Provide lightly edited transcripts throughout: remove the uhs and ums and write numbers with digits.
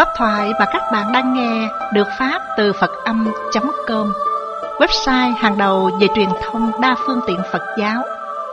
Pháp thoại mà các bạn đang nghe được phát từ Phật Âm.com, website hàng đầu về truyền thông đa phương tiện Phật giáo.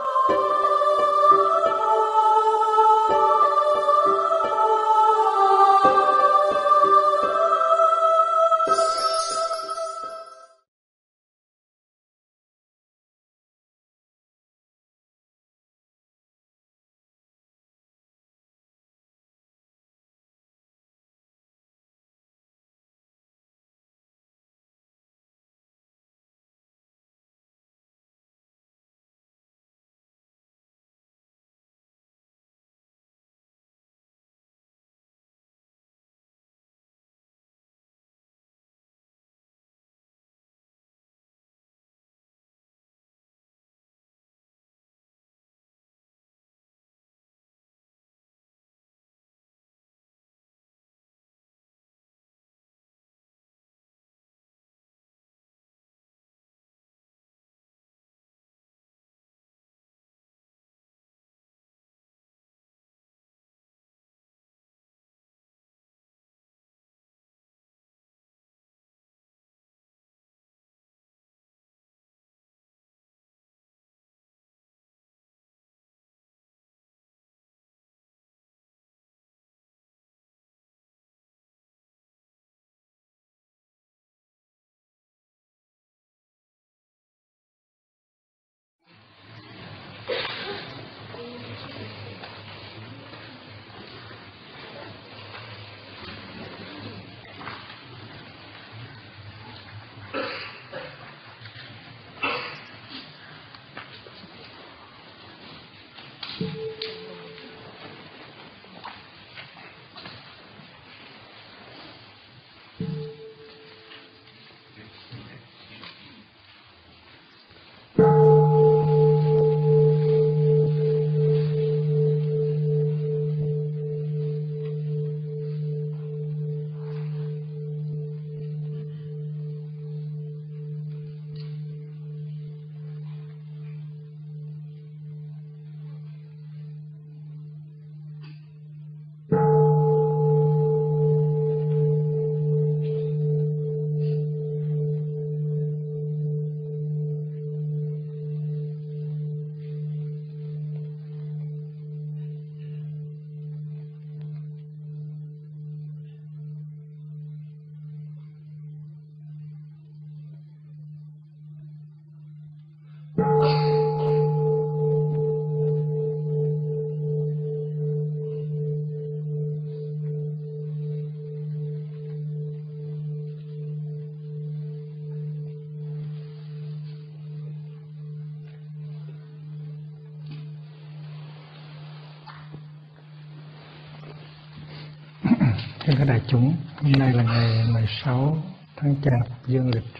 Thưa các đại chúng, hôm nay là ngày 16 tháng Chạp dương lịch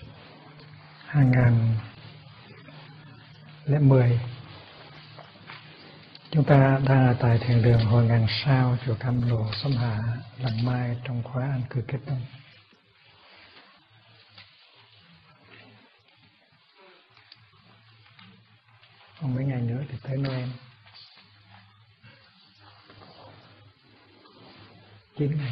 2010. Chúng ta đang ở tại thiền đường Hội Ngàn Sao, chùa Cam Lộ, Xóm Hạ, Làng Mai trong khóa an cư kết đông. Còn mấy ngày nữa thì tới Noel. 9 ngày.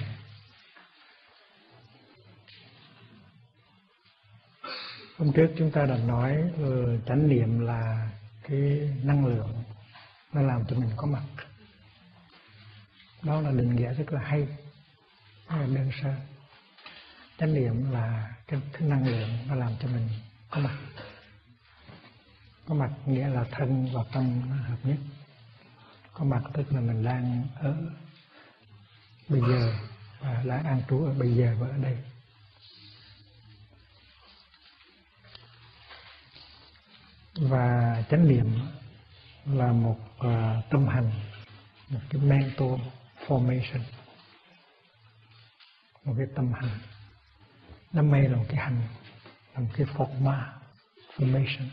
Hôm trước chúng ta đã nói chánh niệm là cái năng lượng nó làm cho mình có mặt. Đó là định nghĩa rất là hay, rất là đơn sơ. Chánh niệm là cái năng lượng nó làm cho mình có mặt. Có mặt nghĩa là thân và tâm nó hợp nhất. Có mặt tức là mình đang ở bây giờ và đang an trú ở bây giờ và ở đây. Và chánh niệm là một tâm hành, một cái mental formation, một cái tâm hành. Đam mê là một cái hành, là một cái formation.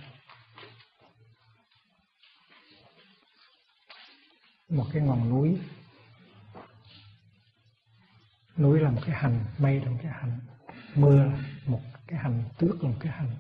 Một cái ngọn núi. Núi là một cái hành, mây là một cái hành, mưa là một cái hành, tuyết là một cái hành,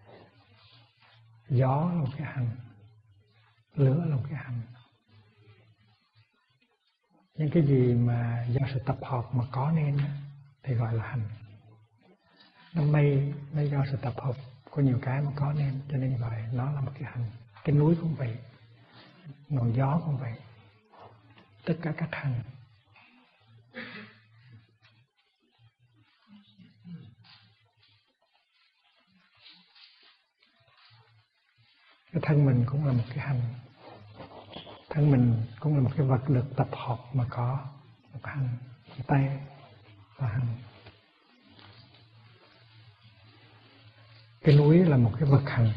gió là một cái hành, lửa là một cái hành. Những cái gì mà do sự tập hợp mà có nên thì gọi là hành. Nó mây do sự tập hợp của nhiều cái mà có nên, cho nên gọi nó là một cái hành. Cái núi cũng vậy, ngọn gió cũng vậy, tất cả các hành. Cái thân mình cũng là một cái hành. Thân mình cũng là một cái vật được tập hợp mà có một hành. Cái tay là hành. Cái núi là một cái vật hành,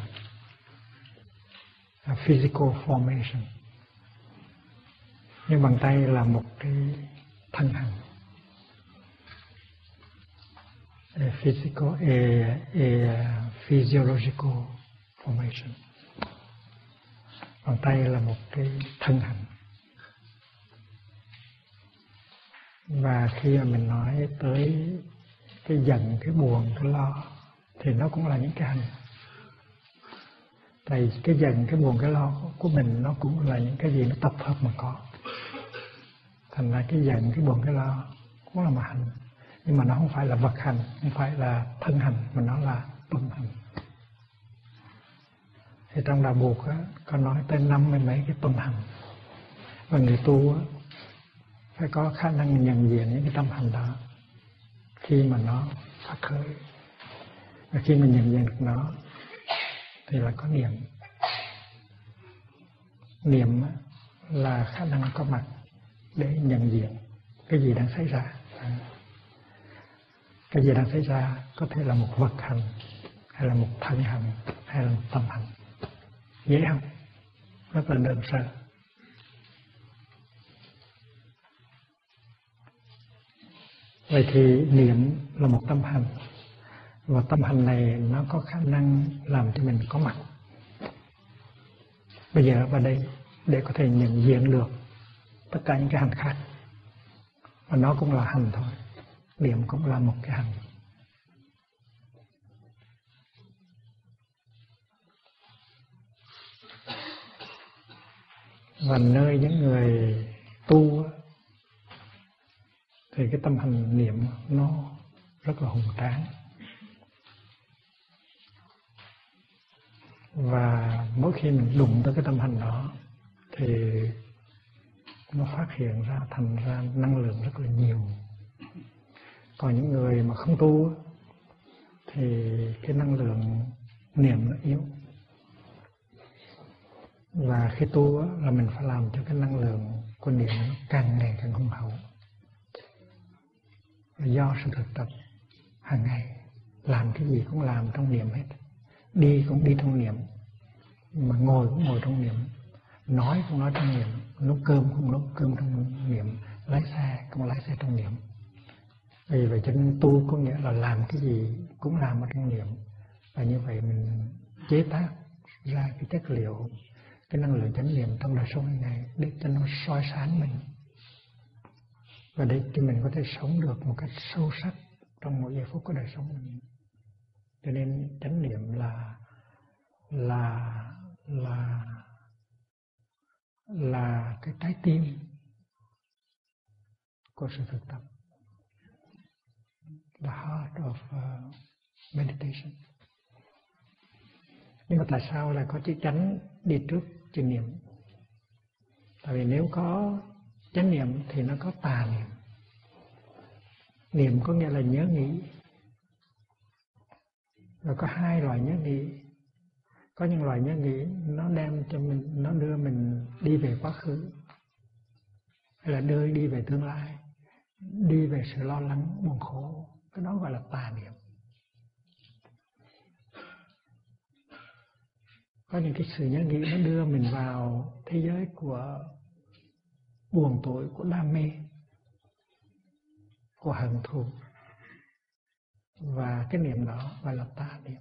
physical formation. Nhưng bàn tay là một cái thân hành, physiological formation. Bàn tay là một cái thân hành. Và khi mà mình nói tới cái giận, cái buồn, cái lo thì nó cũng là những cái hành. Tại cái giận, cái buồn, cái lo của mình nó cũng là những cái gì nó tập hợp mà có. Thành ra cái giận, cái buồn, cái lo cũng là một hành. Nhưng mà nó không phải là vật hành, không phải là thân hành, mà nó là tâm hành. Thì trong Đạo Buộc á, có nói tới 50 mấy cái tâm hành. Và người tu á, phải có khả năng nhận diện những cái tâm hành đó khi mà nó phát khởi. Và khi mình nhận diện được nó thì là có niệm. Niệm là khả năng có mặt để nhận diện cái gì đang xảy ra. Cái gì đang xảy ra có thể là một vật hành, hay là một thân hành, hay là một tâm hành. Dễ không? Rất là đơn sơ. Vậy thì niệm là một tâm hành. Và tâm hành này nó có khả năng làm cho mình có mặt bây giờ và đây để có thể nhận diện được tất cả những cái hành khác. Và nó cũng là hành thôi. Niệm cũng là một cái hành. Và nơi những người tu thì cái tâm hành niệm nó rất là hùng tráng. Và mỗi khi mình đụng tới cái tâm hành đó thì nó phát hiện ra thành ra năng lượng rất là nhiều. Còn những người mà không tu thì cái năng lượng niệm nó yếu. Và khi tu là mình phải làm cho cái năng lượng của niệm nó càng ngày càng hùng hậu. Do sự thực tập hàng ngày, làm cái gì cũng làm trong niệm hết. Đi cũng đi trong niệm, mà ngồi cũng ngồi trong niệm, nói cũng nói trong niệm, nấu cơm cũng nấu cơm trong niệm, lái xe cũng lái xe trong niệm. Vì vậy cho nên tu có nghĩa là làm cái gì cũng làm ở trong niệm. Và như vậy mình chế tác ra cái chất liệu, cái năng lượng chánh niệm trong đời sống này để cho nó soi sáng mình. Và để cho mình có thể sống được một cách sâu sắc trong mỗi giây phút của đời sống mình. Cho nên chánh niệm là cái trái tim của sự thực tập. The heart of meditation. Nhưng mà tại sao lại có chữ chánh đi trước chữ niệm? Tại vì nếu có chánh niệm thì nó có tà niệm. Niệm có nghĩa là nhớ nghĩ. Rồi có hai loại nhớ nghĩ. Có những loại nhớ nghĩ nó đem cho mình, nó đưa mình đi về quá khứ, hay là đi về tương lai, đi về sự lo lắng, buồn khổ. Cái đó gọi là tà niệm. Có những cái sự nhớ nghĩ nó đưa mình vào thế giới của buồn tối, của đam mê, của hận thù. Và cái niệm đó gọi là tà niệm.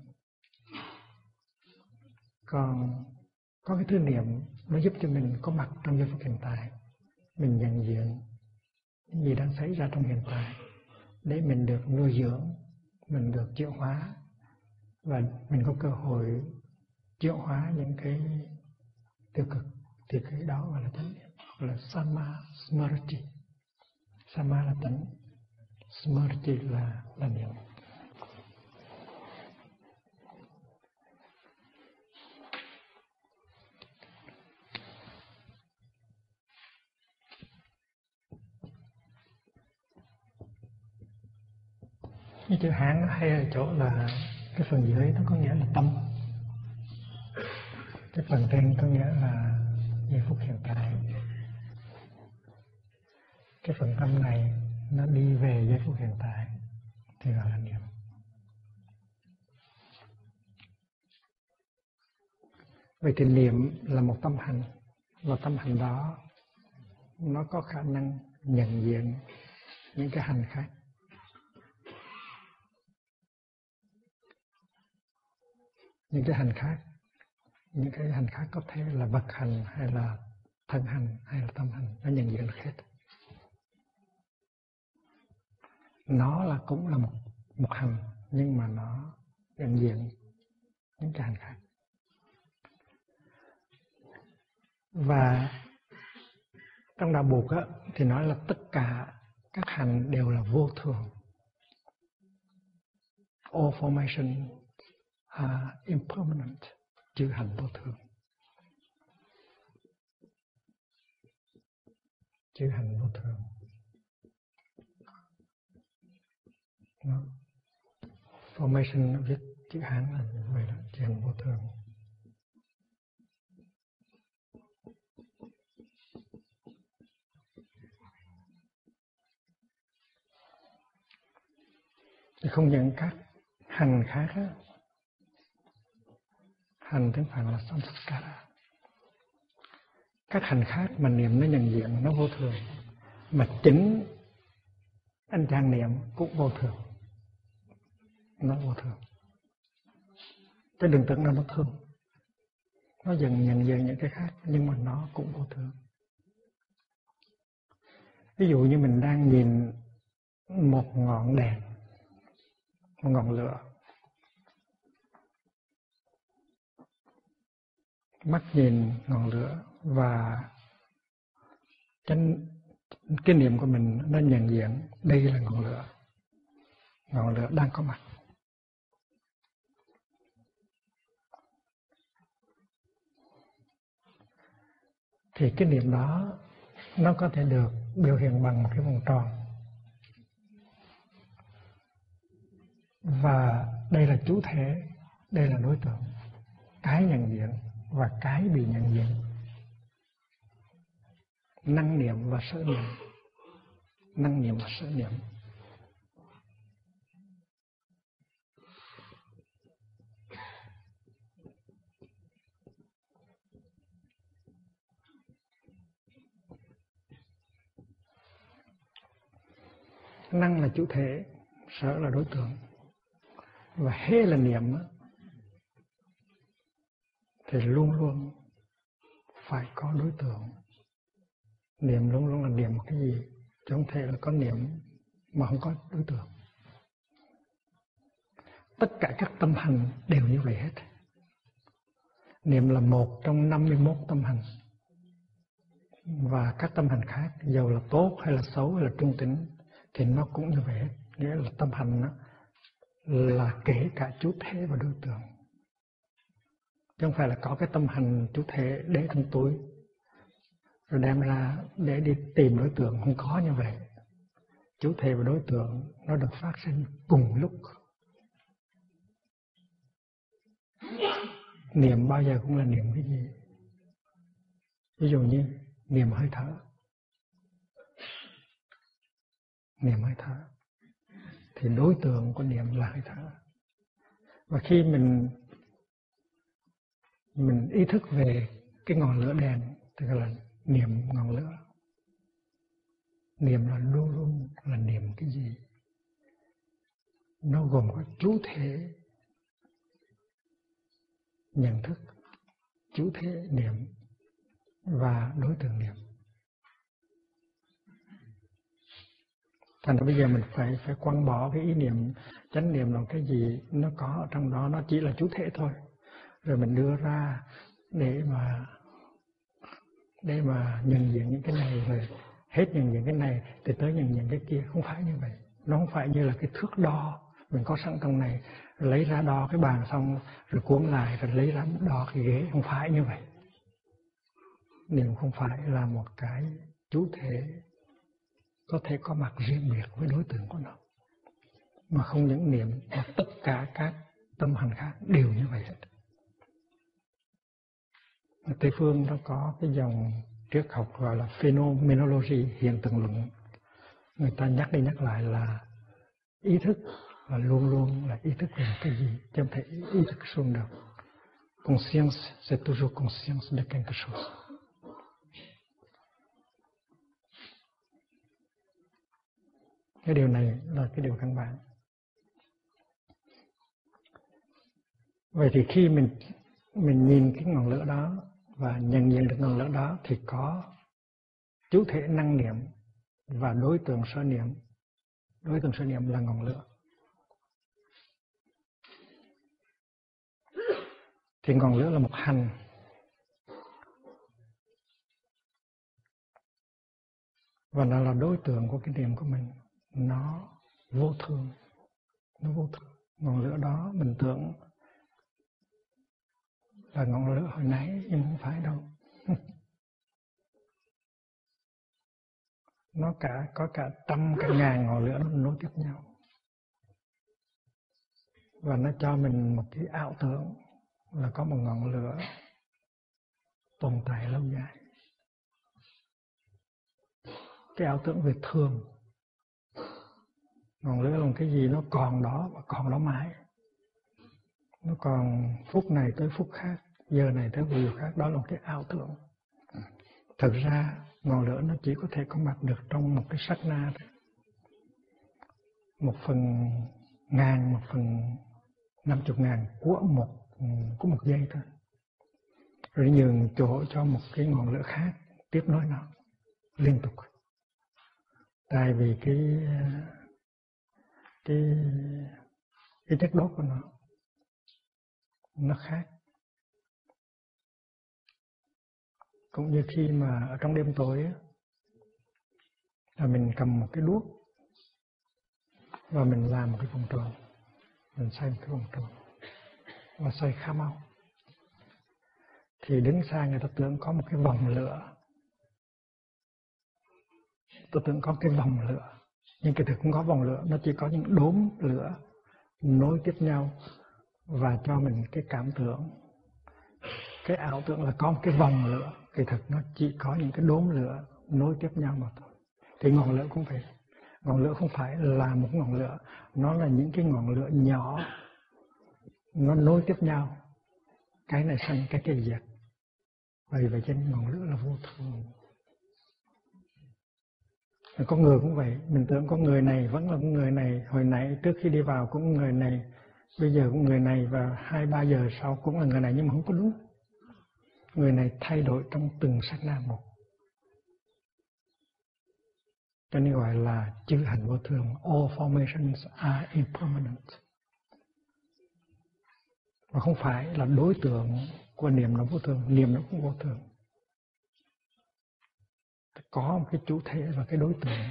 Còn có cái thứ niệm nó giúp cho mình có mặt trong giây phút hiện tại. Mình nhận diện những gì đang xảy ra trong hiện tại để mình được nuôi dưỡng, mình được chuyển hóa. Và mình có cơ hội chuyển hóa những cái tiêu cực. Thì cái đó gọi là chánh niệm, gọi là Samma Smriti. Samma là tánh, Smriti là niệm. Cái chữ Hán nó hay ở chỗ là cái phần dưới nó có nghĩa là tâm, cái phần trên có nghĩa là giây phút hiện tại. Cái phần tâm này nó đi về giây phút hiện tại thì gọi là niệm. Vậy thì niệm là một tâm hành, và tâm hành đó nó có khả năng nhận diện những cái hành khác. Những cái hành khác có thể là vật hành hay là thân hành hay là tâm hành, nó nhận diện được hết. Nó cũng là một hành, nhưng mà nó nhận diện những cái hành khác. Và trong đạo Bụt thì nói là tất cả các hành đều là vô thường. All formation are impermanent, chữ hành vô thường. Chữ hành vô thường. Nó formation viết chữ Hán là như vậy đó, chữ hành vô thường. Thì không những các hành khác á, hành tiếng Phạn là samskara. Các hành khác mà niệm nó nhận diện nó vô thường, mà chính anh chàng niệm cũng vô thường, nó vô thường. Cái đừng tưởng là nó thường, nó dần nhận diện những cái khác, nhưng mà nó cũng vô thường. Ví dụ như mình đang nhìn một ngọn đèn, một ngọn lửa, mắt nhìn ngọn lửa và cái niệm của mình nó nhận diện đây là ngọn lửa đang có mặt. Thì cái niệm đó nó có thể được biểu hiện bằng một cái vòng tròn. Và đây là chủ thể, đây là đối tượng, cái nhận diện và cái bị nhận diện. Năng niệm và sở niệm. Năng niệm và sở niệm. Năng là chủ thể, sở là đối tượng. Và hễ là niệm thì luôn luôn phải có đối tượng. Niệm luôn luôn là niệm một cái gì, chứ không thể là có niệm mà không có đối tượng. Tất cả các tâm hành đều như vậy hết. Niệm là một trong 51 tâm hành. Và các tâm hành khác, dầu là tốt hay là xấu hay là trung tính, thì nó cũng như vậy hết. Nghĩa là tâm hành đó là kể cả chủ thể và đối tượng. Chứ không phải là có cái tâm hành chủ thể để trong túi rồi đem ra để đi tìm đối tượng, không có như vậy. Chủ thể và đối tượng nó được phát sinh cùng lúc. Niệm bao giờ cũng là niệm cái gì? Ví dụ như niệm hơi thở. Niệm hơi thở thì đối tượng của niệm là hơi thở. Và khi mình ý thức về cái ngọn lửa đèn thì gọi là niệm ngọn lửa. Niệm là luôn luôn là niệm cái gì? Nó gồm có chủ thể nhận thức, chủ thể niệm và đối tượng niệm. Thành ra bây giờ mình phải quăng bỏ cái ý niệm chánh niệm là cái gì nó có ở trong đó, nó chỉ là chủ thể thôi. Rồi mình đưa ra để mà nhận diện những cái này, rồi hết nhận diện cái này thì tới nhận diện cái kia. Không phải như vậy. Nó không phải như là cái thước đo mình có sẵn trong này, lấy ra đo cái bàn xong rồi cuốn lại rồi lấy ra đo cái ghế. Không phải như vậy. Niệm không phải là một cái chủ thể có thể có mặt riêng biệt với đối tượng của nó, mà không những niệm mà tất cả các tâm hành khác đều như vậy hết. Ở Tây phương nó có cái dòng triết học gọi là phenomenology, hiện tượng luận. Người ta nhắc đi nhắc lại là ý thức là luôn luôn là ý thức về cái gì, chứ không thể ý thức xuông được. Conscience, c'est toujours conscience de quelque chose. Cái điều này là cái điều căn bản. Vậy thì khi mình nhìn cái ngọn lửa đó và nhận diện được ngọn lửa đó thì có chủ thể năng niệm và đối tượng sở niệm. Đối tượng sở niệm là ngọn lửa. Thì ngọn lửa là một hành. Và nó là đối tượng của cái niệm của mình. Nó vô thường. Nó vô thường. Ngọn lửa đó mình tưởng là ngọn lửa hồi nãy, nhưng không phải đâu. Nó có cả trăm cả ngàn ngọn lửa nó nối tiếp nhau. Và nó cho mình một cái ảo tưởng là có một ngọn lửa tồn tại lâu dài. Cái ảo tưởng về thường. Ngọn lửa là một cái gì nó còn đó và còn đó mãi. Nó còn phút này tới phút khác, giờ này tới giờ khác, đó là một cái ảo tưởng. Thực ra ngọn lửa nó chỉ có thể có mặt được trong một cái sát na thôi. 1/1000, 1/50.000 của một giây thôi. Rồi nhường chỗ cho một cái ngọn lửa khác tiếp nối nó liên tục. Tại vì cái chất đốt của nó khác. Cũng như khi mà ở trong đêm tối là mình cầm một cái đuốc và mình làm một cái vòng tròn, mình xoay một cái vòng tròn và xoay khá mau, thì đứng xa người ta tưởng có một cái vòng lửa, tôi tưởng có cái vòng lửa, nhưng cái thực không có vòng lửa, nó chỉ có những đốm lửa nối tiếp nhau và cho mình cái cảm tưởng, cái ảo tưởng là có một cái vòng lửa. Kỳ thực nó chỉ có những cái đốm lửa nối tiếp nhau mà thôi. Thì ngọn lửa cũng vậy. Ngọn lửa không phải là một ngọn lửa, nó là những cái ngọn lửa nhỏ, nó nối tiếp nhau. Cái này sanh, cái kia diệt. Vậy cho nên ngọn lửa là vô thường. Con người cũng vậy. Mình tưởng con người này vẫn là con người này. Hồi nãy trước khi đi vào cũng người này, bây giờ cũng người này, và 2-3 giờ sau cũng là người này, nhưng mà không có đúng. Người này thay đổi trong từng sát na một. Cho nên gọi là chư hành vô thường. All formations are impermanent. Và không phải là đối tượng của niệm nó vô thường, niệm nó cũng vô thường. Có một cái chủ thể và cái đối tượng.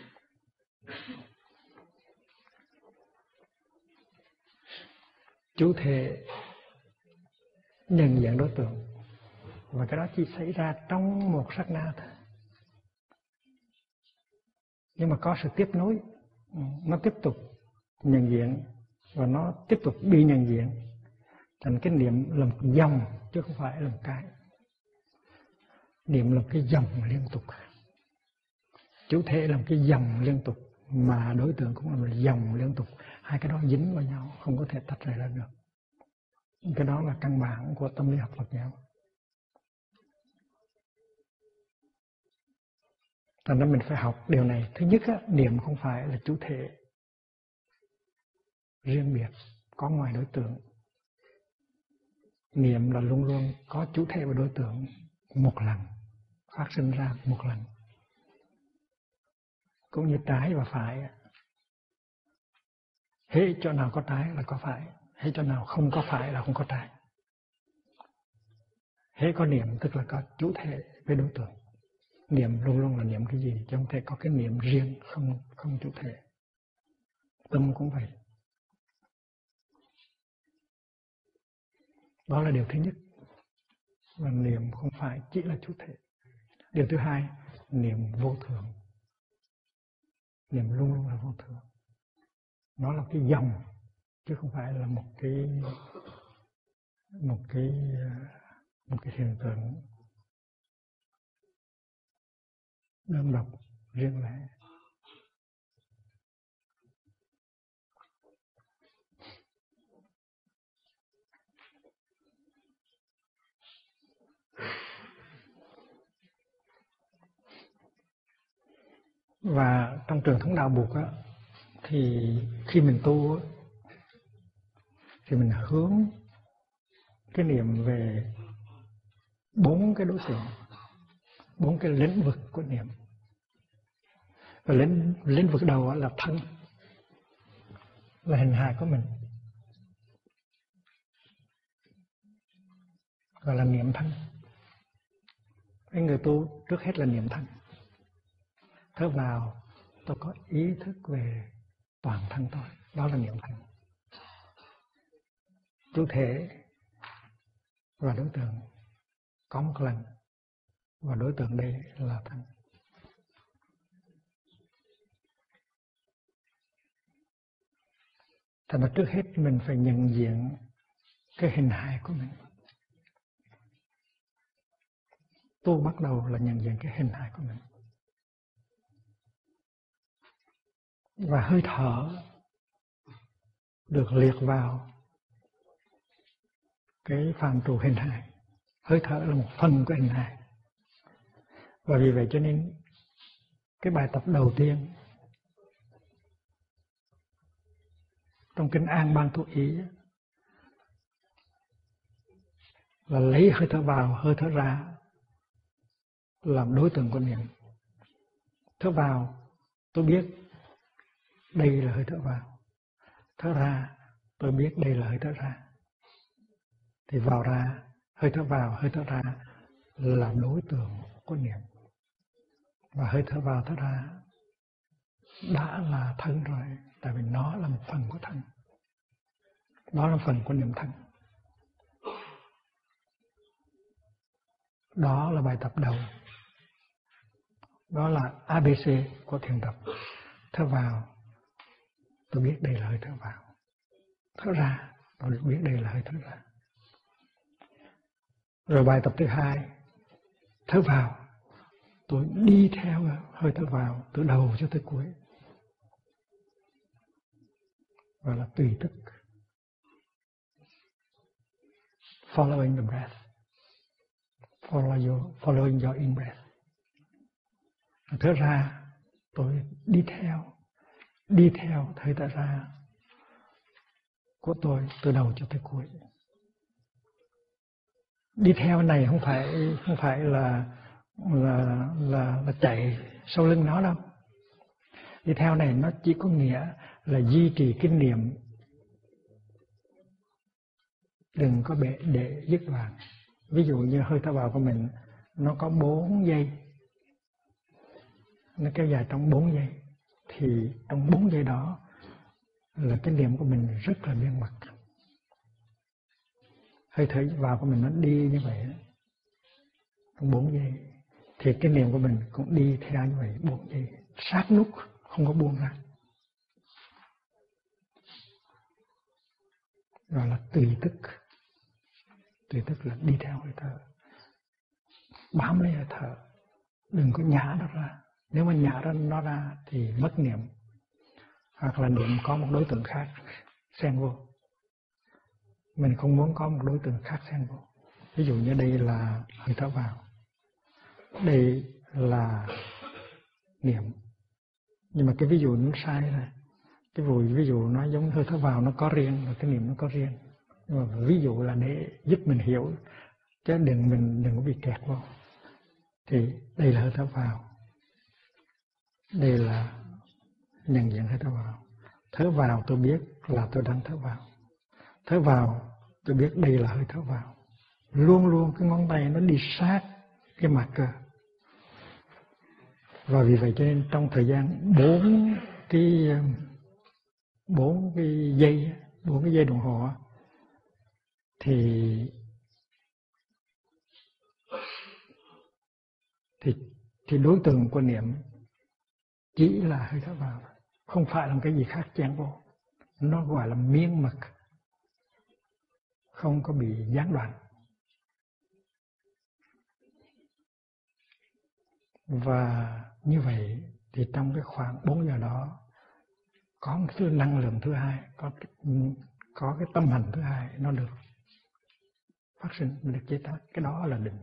Chủ thể nhận dạng đối tượng. Và cái đó chỉ xảy ra trong một sát na thôi. Nhưng mà có sự tiếp nối. Nó tiếp tục nhận diện và nó tiếp tục bị nhận diện. Thành cái niệm là một dòng chứ không phải là một cái. Niệm là một cái dòng liên tục. Chủ thể là một cái dòng liên tục, mà đối tượng cũng là một dòng liên tục. Hai cái đó dính vào nhau, không có thể tách rời ra được. Cái đó là căn bản của tâm lý học Phật giáo. Thành ra mình phải học điều này. Thứ nhất, niệm không phải là chủ thể riêng biệt, có ngoài đối tượng. Niệm là luôn luôn có chủ thể và đối tượng một lần, phát sinh ra một lần. Cũng như trái và phải. Hễ chỗ nào có trái là có phải, hễ chỗ nào không có phải là không có trái. Hễ có niệm tức là có chủ thể với đối tượng. Niệm luôn luôn là niệm cái gì, chứ không thể có cái niệm riêng không chủ thể. tâm cũng vậy. Đó là điều thứ nhất. Và niệm không phải chỉ là chủ thể. Điều thứ hai, niệm vô thường. Niệm luôn luôn là vô thường. Nó là cái dòng chứ không phải là một cái hiện tượng đơn độc riêng lẻ. Và trong truyền thống đạo Bụt á, thì khi mình tu á, thì mình hướng cái niệm về 4 cái đối tượng, 4 cái lĩnh vực của niệm. Và lĩnh vực đầu là thân, là hình hài của mình, gọi là niệm thân. Cái người tu trước hết là niệm thân. Thở vào tôi có ý thức về toàn thân tôi, đó là niệm thân. Chủ thể và đối tượng có một lần, và đối tượng đây là thân. Thật ra trước hết mình phải nhận diện cái hình hài của mình. Tu bắt đầu là nhận diện cái hình hài của mình. Và hơi thở được liệt vào cái phạm trù hình hài. Hơi thở là một phần của hình hài. Và vì vậy cho nên cái bài tập đầu tiên trong kinh An Ban Tu Ý là lấy hơi thở vào, hơi thở ra làm đối tượng của niệm. Thở vào tôi biết đây là hơi thở vào. Thở ra tôi biết đây là hơi thở ra. Thì vào ra, hơi thở vào, hơi thở ra là đối tượng của niệm. Và hơi thở vào, thở ra đã là thân rồi, tại vì nó là một phần của thân. Đó là phần của niệm thân. Đó là bài tập đầu. Đó là ABC của thiền tập. Thở vào, tôi biết đây là hơi thở vào. Thở ra, tôi biết đây là hơi thở ra. Rồi bài tập thứ hai, thở vào, tôi đi theo hơi thở vào từ đầu cho tới cuối. Gọi là tùy tức. Following the breath. Following your in-breath. Thở ra, tôi đi theo hơi thở ra của tôi từ đầu cho tới cuối. Đi theo này không phải là chạy sau lưng nó đâu. Đi theo này nó chỉ có nghĩa là duy trì kinh niệm, đừng có để dứt đoạn. Ví dụ như hơi thở vào của mình nó có 4 giây, nó kéo dài trong 4 giây, thì trong 4 giây đó là cái niệm của mình rất là miên mật. Hơi thở vào của mình nó đi như vậy trong 4 giây, thì cái niệm của mình cũng đi theo như vậy 4 giây, sát nút, không có buông ra. Gọi là tùy tức. Tùy tức là đi theo hơi thở, bám lấy hơi thở, đừng có nhả nó ra. Nếu mà nhả nó ra thì mất niệm, hoặc là niệm có một đối tượng khác xen vô. Mình không muốn có một đối tượng khác xen vô. Ví dụ như đây là hơi thở vào, đây là niệm, nhưng mà cái ví dụ nó sai rồi. Cái ví dụ nó giống hơi thở vào nó có riêng, và cái niệm nó có riêng. Nhưng mà ví dụ là để giúp mình hiểu, chứ đừng có bị kẹt vô. Thì đây là hơi thở vào, đây là nhận diện hơi thở vào. Thở vào tôi biết là tôi đang thở vào. Thở vào tôi biết đây là hơi thở vào. Luôn luôn cái ngón tay nó đi sát cái mặt cơ. Và vì vậy cho nên trong thời gian 4 4 cái dây đồng hồ thì đối tượng của niệm chỉ là hơi thở vào, không phải là cái gì khác chen vô. Nó gọi là miên mật, không có bị gián đoạn. Và như vậy thì trong cái khoảng 4 giờ đó có một thứ năng lượng thứ hai, có cái tâm hành thứ hai nó được phát sinh, được chế tác. Cái đó là định.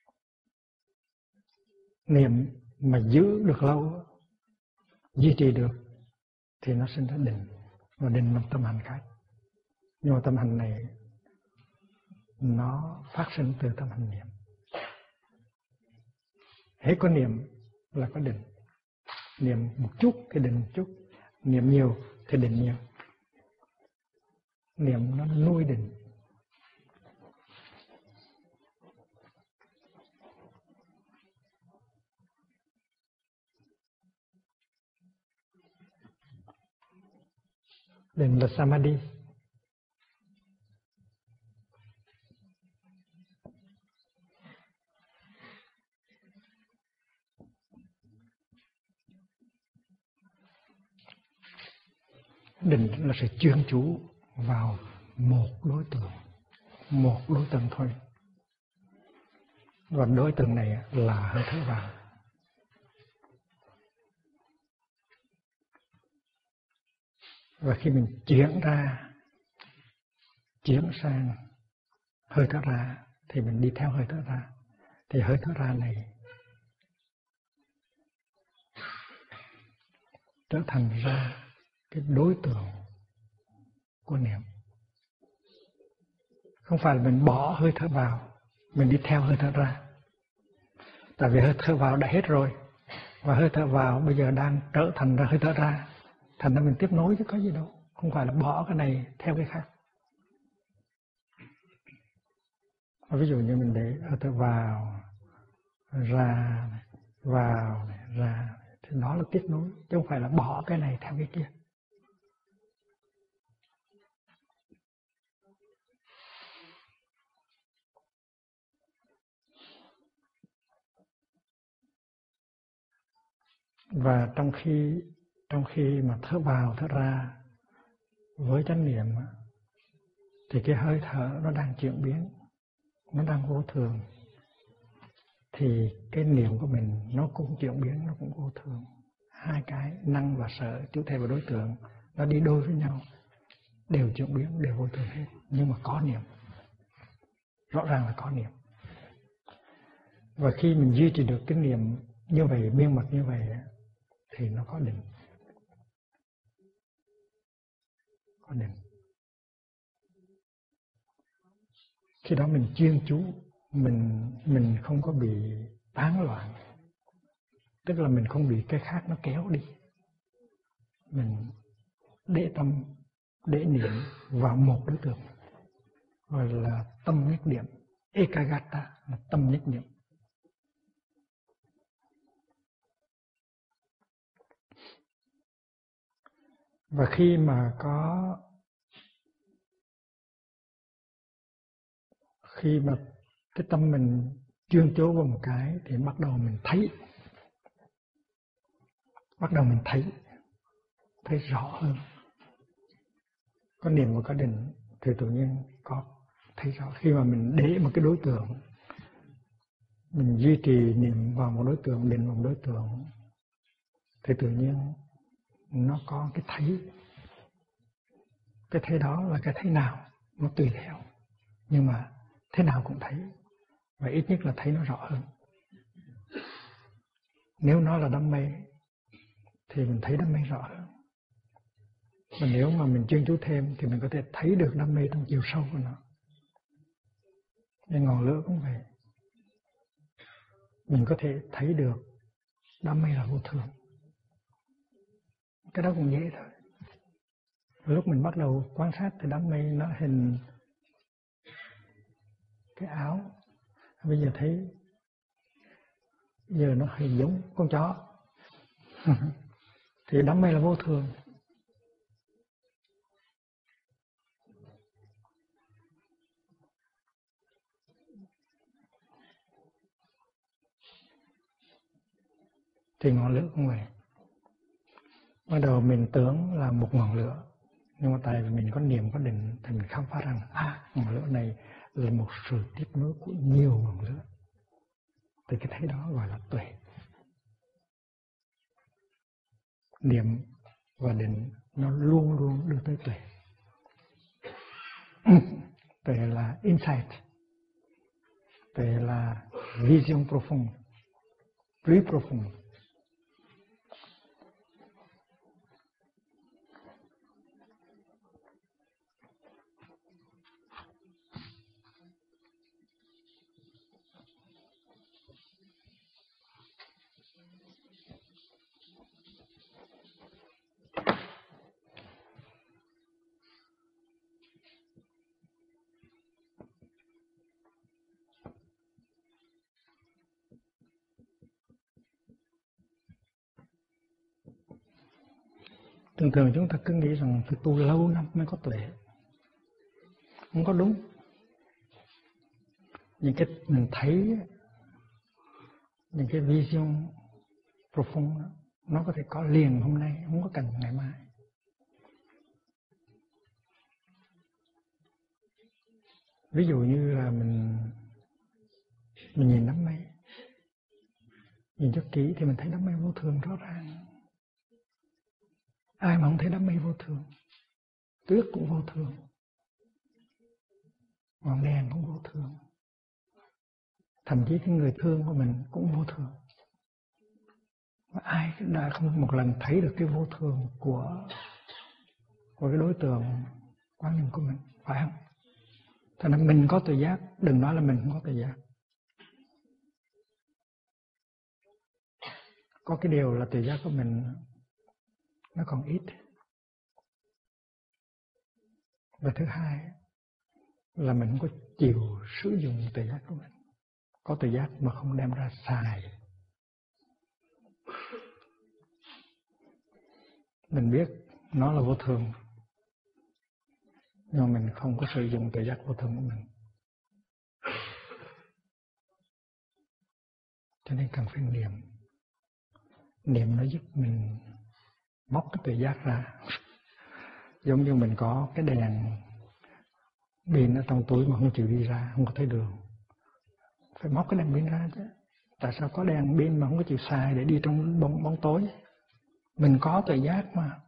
Niệm mà giữ được lâu, duy trì được thì nó sinh ra định. Và định là tâm hành khác. Nhưng mà tâm hành này nó phát sinh từ tâm hành niệm. Hễ có niệm là có định. Niệm một chút thì định một chút, niệm nhiều thì định nhiều. Niệm nó nuôi định. Định là samadhi. Định là sự chuyên chú vào một đối tượng thôi. Và đối tượng này là hơi thở vào. Và khi mình chuyển sang hơi thở ra thì mình đi theo hơi thở ra. Thì hơi thở ra này trở thành ra cái đối tượng của niệm. Không phải là mình bỏ hơi thở vào, mình đi theo hơi thở ra. Tại vì hơi thở vào đã hết rồi, và hơi thở vào bây giờ đang trở thành ra hơi thở ra. Thành ra mình tiếp nối chứ có gì đâu. Không phải là bỏ cái này theo cái khác. Ví dụ như mình để hơi thở vào, ra, ra, thì đó là tiếp nối, chứ không phải là bỏ cái này theo cái kia. Và trong khi mà thở vào thở ra với chánh niệm thì cái hơi thở nó đang chuyển biến, nó đang vô thường, thì cái niệm của mình nó cũng chuyển biến, nó cũng vô thường. Hai cái năng và sở, chủ thể và đối tượng, nó đi đôi với nhau, đều chuyển biến, đều vô thường hết. Nhưng mà có niệm, rõ ràng là có niệm. Và khi mình duy trì được cái niệm như vậy, miên mật như vậy, thì nó có định. Có định. Khi đó mình chuyên chú, mình không có bị tán loạn. Tức là mình không bị cái khác nó kéo đi. Mình để tâm, để niệm vào một đối tượng, gọi là tâm nhất niệm. Ekagata là tâm nhất niệm. Và khi mà cái tâm mình chuyên chú vào một cái thì bắt đầu mình thấy rõ hơn. Có niệm và có định thì tự nhiên có thấy rõ. Khi mà mình để một cái đối tượng, mình duy trì niệm vào một đối tượng, định vào một đối tượng, thì tự nhiên nó có cái thấy. Cái thấy đó là cái thấy nào, nó tùy theo. Nhưng mà thế nào cũng thấy. Và ít nhất là thấy nó rõ hơn. Nếu nó là đam mê thì mình thấy đam mê rõ hơn. Và nếu mà mình chuyên chú thêm thì mình có thể thấy được đam mê trong chiều sâu của nó. Nên ngọn lửa cũng vậy. Mình có thể thấy được đam mê là vô thường. Cái đó cũng dễ thôi. Lúc mình bắt đầu quan sát thì đam mê nó hình cái áo. Bây giờ thấy giờ nó hình giống con chó. Thì đam mê là vô thường. Thì ngọn lửa cũng vậy. Bắt đầu mình tưởng là một ngọn lửa, nhưng mà tại vì mình có niệm có định thì mình khám phá rằng ngọn lửa này là một sự tiếp nối của nhiều ngọn lửa. Thì cái thấy đó gọi là tuệ. Niệm và định nó luôn luôn đưa tới tuệ. Tuệ là insight, tuệ là vision profonde, plus profonde. Thường thường chúng ta cứ nghĩ rằng phải tu lâu năm mới có tuệ. Không có đúng. Những cái mình thấy, những cái vision profound nó có thể có liền hôm nay, không có cần ngày mai. Ví dụ như là mình nhìn đám mây, nhìn cho kỹ thì mình thấy đám mây vô thường rõ ràng. Ai mà không thấy đám mây vô thường? Tuyết cũng vô thường, ngọn đèn cũng vô thường, thậm chí cái người thương của mình cũng vô thường. Mà ai đã không một lần thấy được cái vô thường của cái đối tượng quán niệm của mình, phải không? Cho nên mình có tự giác, đừng nói là mình không có tự giác. Có cái điều là tự giác của mình nó còn ít. Và thứ hai là mình không có chịu sử dụng tự giác của mình. Có tự giác mà không đem ra xài. Mình biết nó là vô thường, nhưng mà mình không có sử dụng tự giác vô thường của mình. Cho nên cần phải niệm. Niệm nó giúp mình móc cái tự giác ra. Giống như mình có cái đèn pin ở trong túi mà không chịu đi ra, không có thấy đường. Phải móc cái đèn pin ra chứ. Tại sao có đèn pin mà không có chịu xài để đi trong bóng tối? Mình có tự giác mà.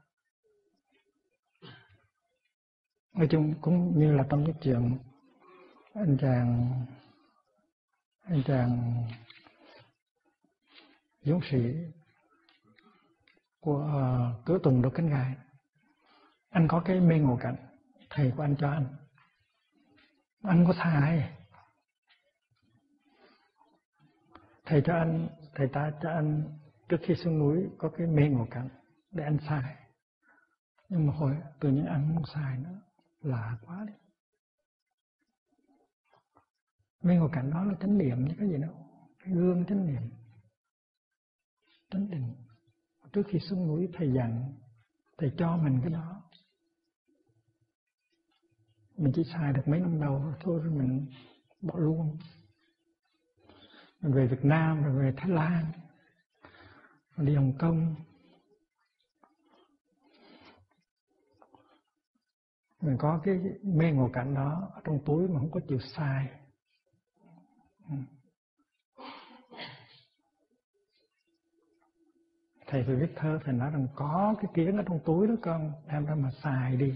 Nói chung cũng như là trong cái chuyện anh chàng dũng sĩ của Cửa Tùng Đốt Cánh Gai. Anh có cái mê ngộ cảnh, thầy của anh cho anh. Anh có xài. Thầy ta cho anh trước khi xuống núi có cái mê ngộ cảnh để anh xài. Nhưng mà hồi tự nhiên anh không xài nữa, lạ quá đi. Mê ngộ cảnh đó là chánh niệm chứ có gì đâu, cái gương chánh niệm, chánh định. Trước khi xuống núi thầy dặn, thầy cho mình cái đó. Mình chỉ xài được mấy năm đầu thôi rồi mình bỏ luôn. Mình về Việt Nam, rồi về Thái Lan, rồi đi Hồng Kông. Mình có cái mê ngộ cảnh đó ở trong túi mà không có chịu xài. Thầy phải viết thơ, thầy nói rằng có cái kiến ở trong túi đó con, đem ra mà xài đi.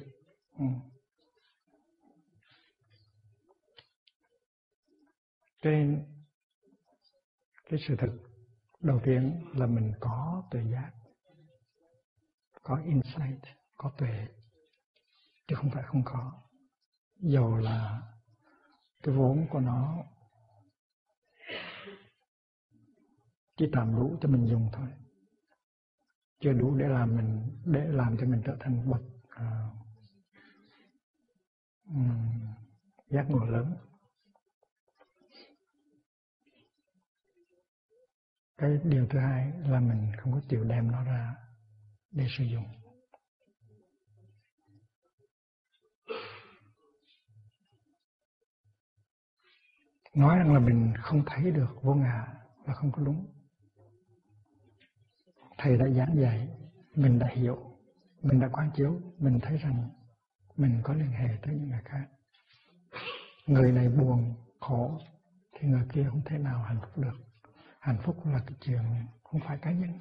Cho nên cái sự thật đầu tiên là mình có tuệ giác, có insight, có tuệ, chứ không phải không có. Dầu là cái vốn của nó chỉ tạm đủ cho mình dùng thôi, chưa đủ để làm cho mình trở thành bậc giác ngộ lớn. Cái điều thứ hai là mình không có chịu đem nó ra để sử dụng. Nói rằng là mình không thấy được vô ngã là không có đúng. Thầy đã giảng dạy, mình đã hiểu, mình đã quán chiếu, mình thấy rằng mình có liên hệ tới những người khác. Người này buồn, khổ thì người kia không thể nào hạnh phúc được. Hạnh phúc là cái chuyện không phải cá nhân.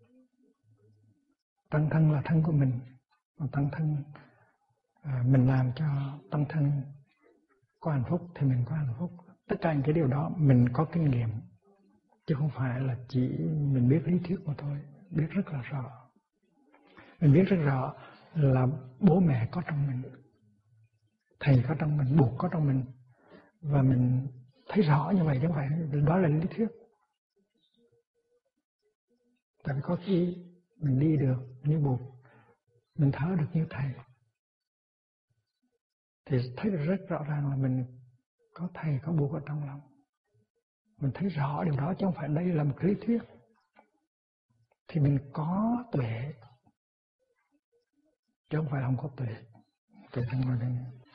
Tăng thân là thân của mình. Tăng thân mình làm cho tăng thân có hạnh phúc thì mình có hạnh phúc. Tất cả những cái điều đó mình có kinh nghiệm, chứ không phải là chỉ mình biết lý thuyết mà thôi. Biết rất là rõ. Mình biết rất rõ là bố mẹ có trong mình, thầy có trong mình, Bụt có trong mình, và mình thấy rõ như vậy chứ không phải đó là lý thuyết. Tại vì có khi mình đi được như Bụt, mình thở được như thầy, thì thấy được rất rõ ràng là mình có thầy, có Bụt ở trong lòng. Mình thấy rõ điều đó chứ không phải đây là một lý thuyết. Thì mình có tuệ, chứ không phải không có tuệ. Tuệ trong ngồi đây.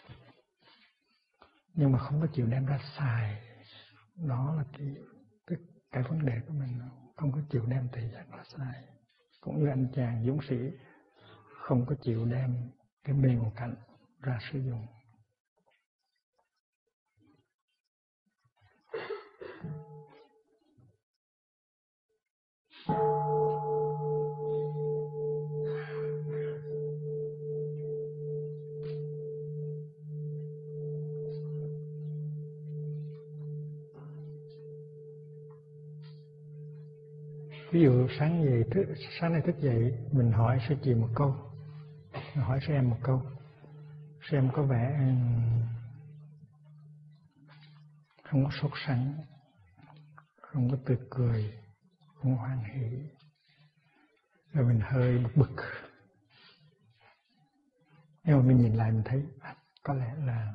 Nhưng mà không có chịu đem ra xài. Đó là cái vấn đề của mình. Không có chịu đem tuệ giác ra xài. Cũng như anh chàng dũng sĩ không có chịu đem cái bề một cảnh ra sử dụng. Ví dụ sáng nay thức dậy mình hỏi sư chị một câu, mình hỏi sư em một câu, sư em có vẻ không có sốt sắng, không có tươi cười, không có hoan hỷ, rồi mình hơi bực. Nhưng mà mình nhìn lại mình thấy có lẽ là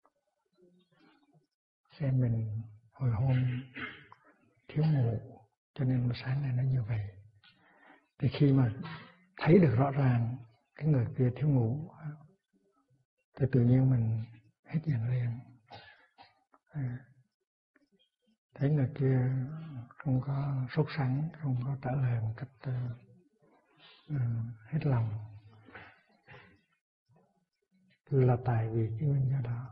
xem mình hồi hôm thiếu ngủ cho nên sáng nay nó như vậy. Thì khi mà thấy được rõ ràng cái người kia thiếu ngủ thì tự nhiên mình hết giận liền. Thấy người kia không có sốt sắng, không có trả lời một cách hết lòng, là tại vì cái nguyên do đó.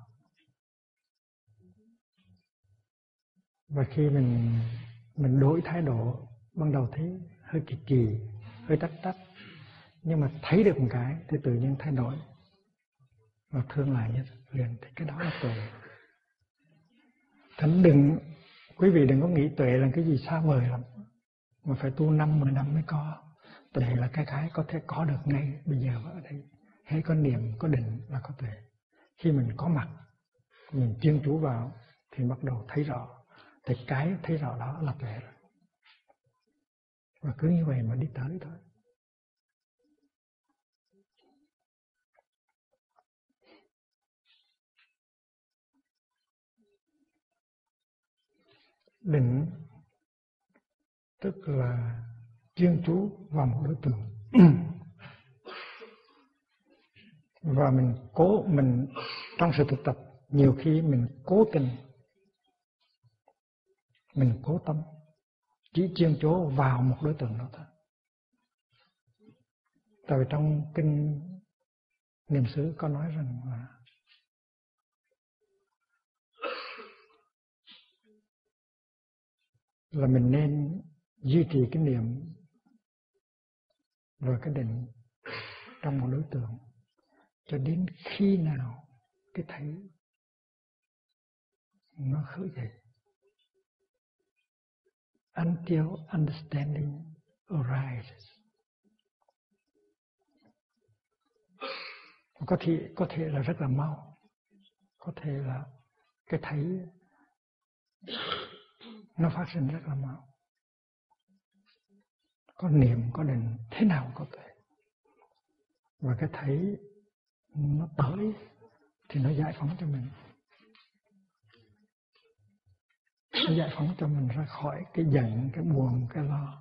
Và khi mình đổi thái độ, ban đầu thấy hơi kỳ, hơi trách, nhưng mà thấy được một cái thì tự nhiên thay đổi và thương lại liền. Thì cái đó là tuệ. Thành quý vị đừng có nghĩ tuệ là cái gì xa vời lắm, mà phải tu 5-10 năm mới có. Tuệ là cái có thể có được ngay bây giờ ở đây. Hễ có niệm, có định là có tuệ. Khi mình có mặt, mình chuyên chú vào thì bắt đầu thấy rõ. Thì cái thấy rõ đó là tuệ rồi. Và cứ như vậy mà đi tới thôi. Định tức là chuyên chú vào một đối tượng. Và mình trong sự thực tập nhiều khi mình cố tình, mình cố tâm chỉ chuyên chú vào một đối tượng đó thôi. Tại vì trong kinh Niệm xứ có nói rằng là mình nên duy trì cái niệm và cái định trong một đối tượng cho đến khi nào cái thấy nó khởi dậy. Until understanding arises. Có thể là rất là mau, có thể là cái thấy nó phát sinh rất là mau. Có niệm, có định, thế nào có tuệ. Và cái thấy nó tới thì nó giải phóng cho mình. Nó giải phóng cho mình ra khỏi cái giận, cái buồn, cái lo.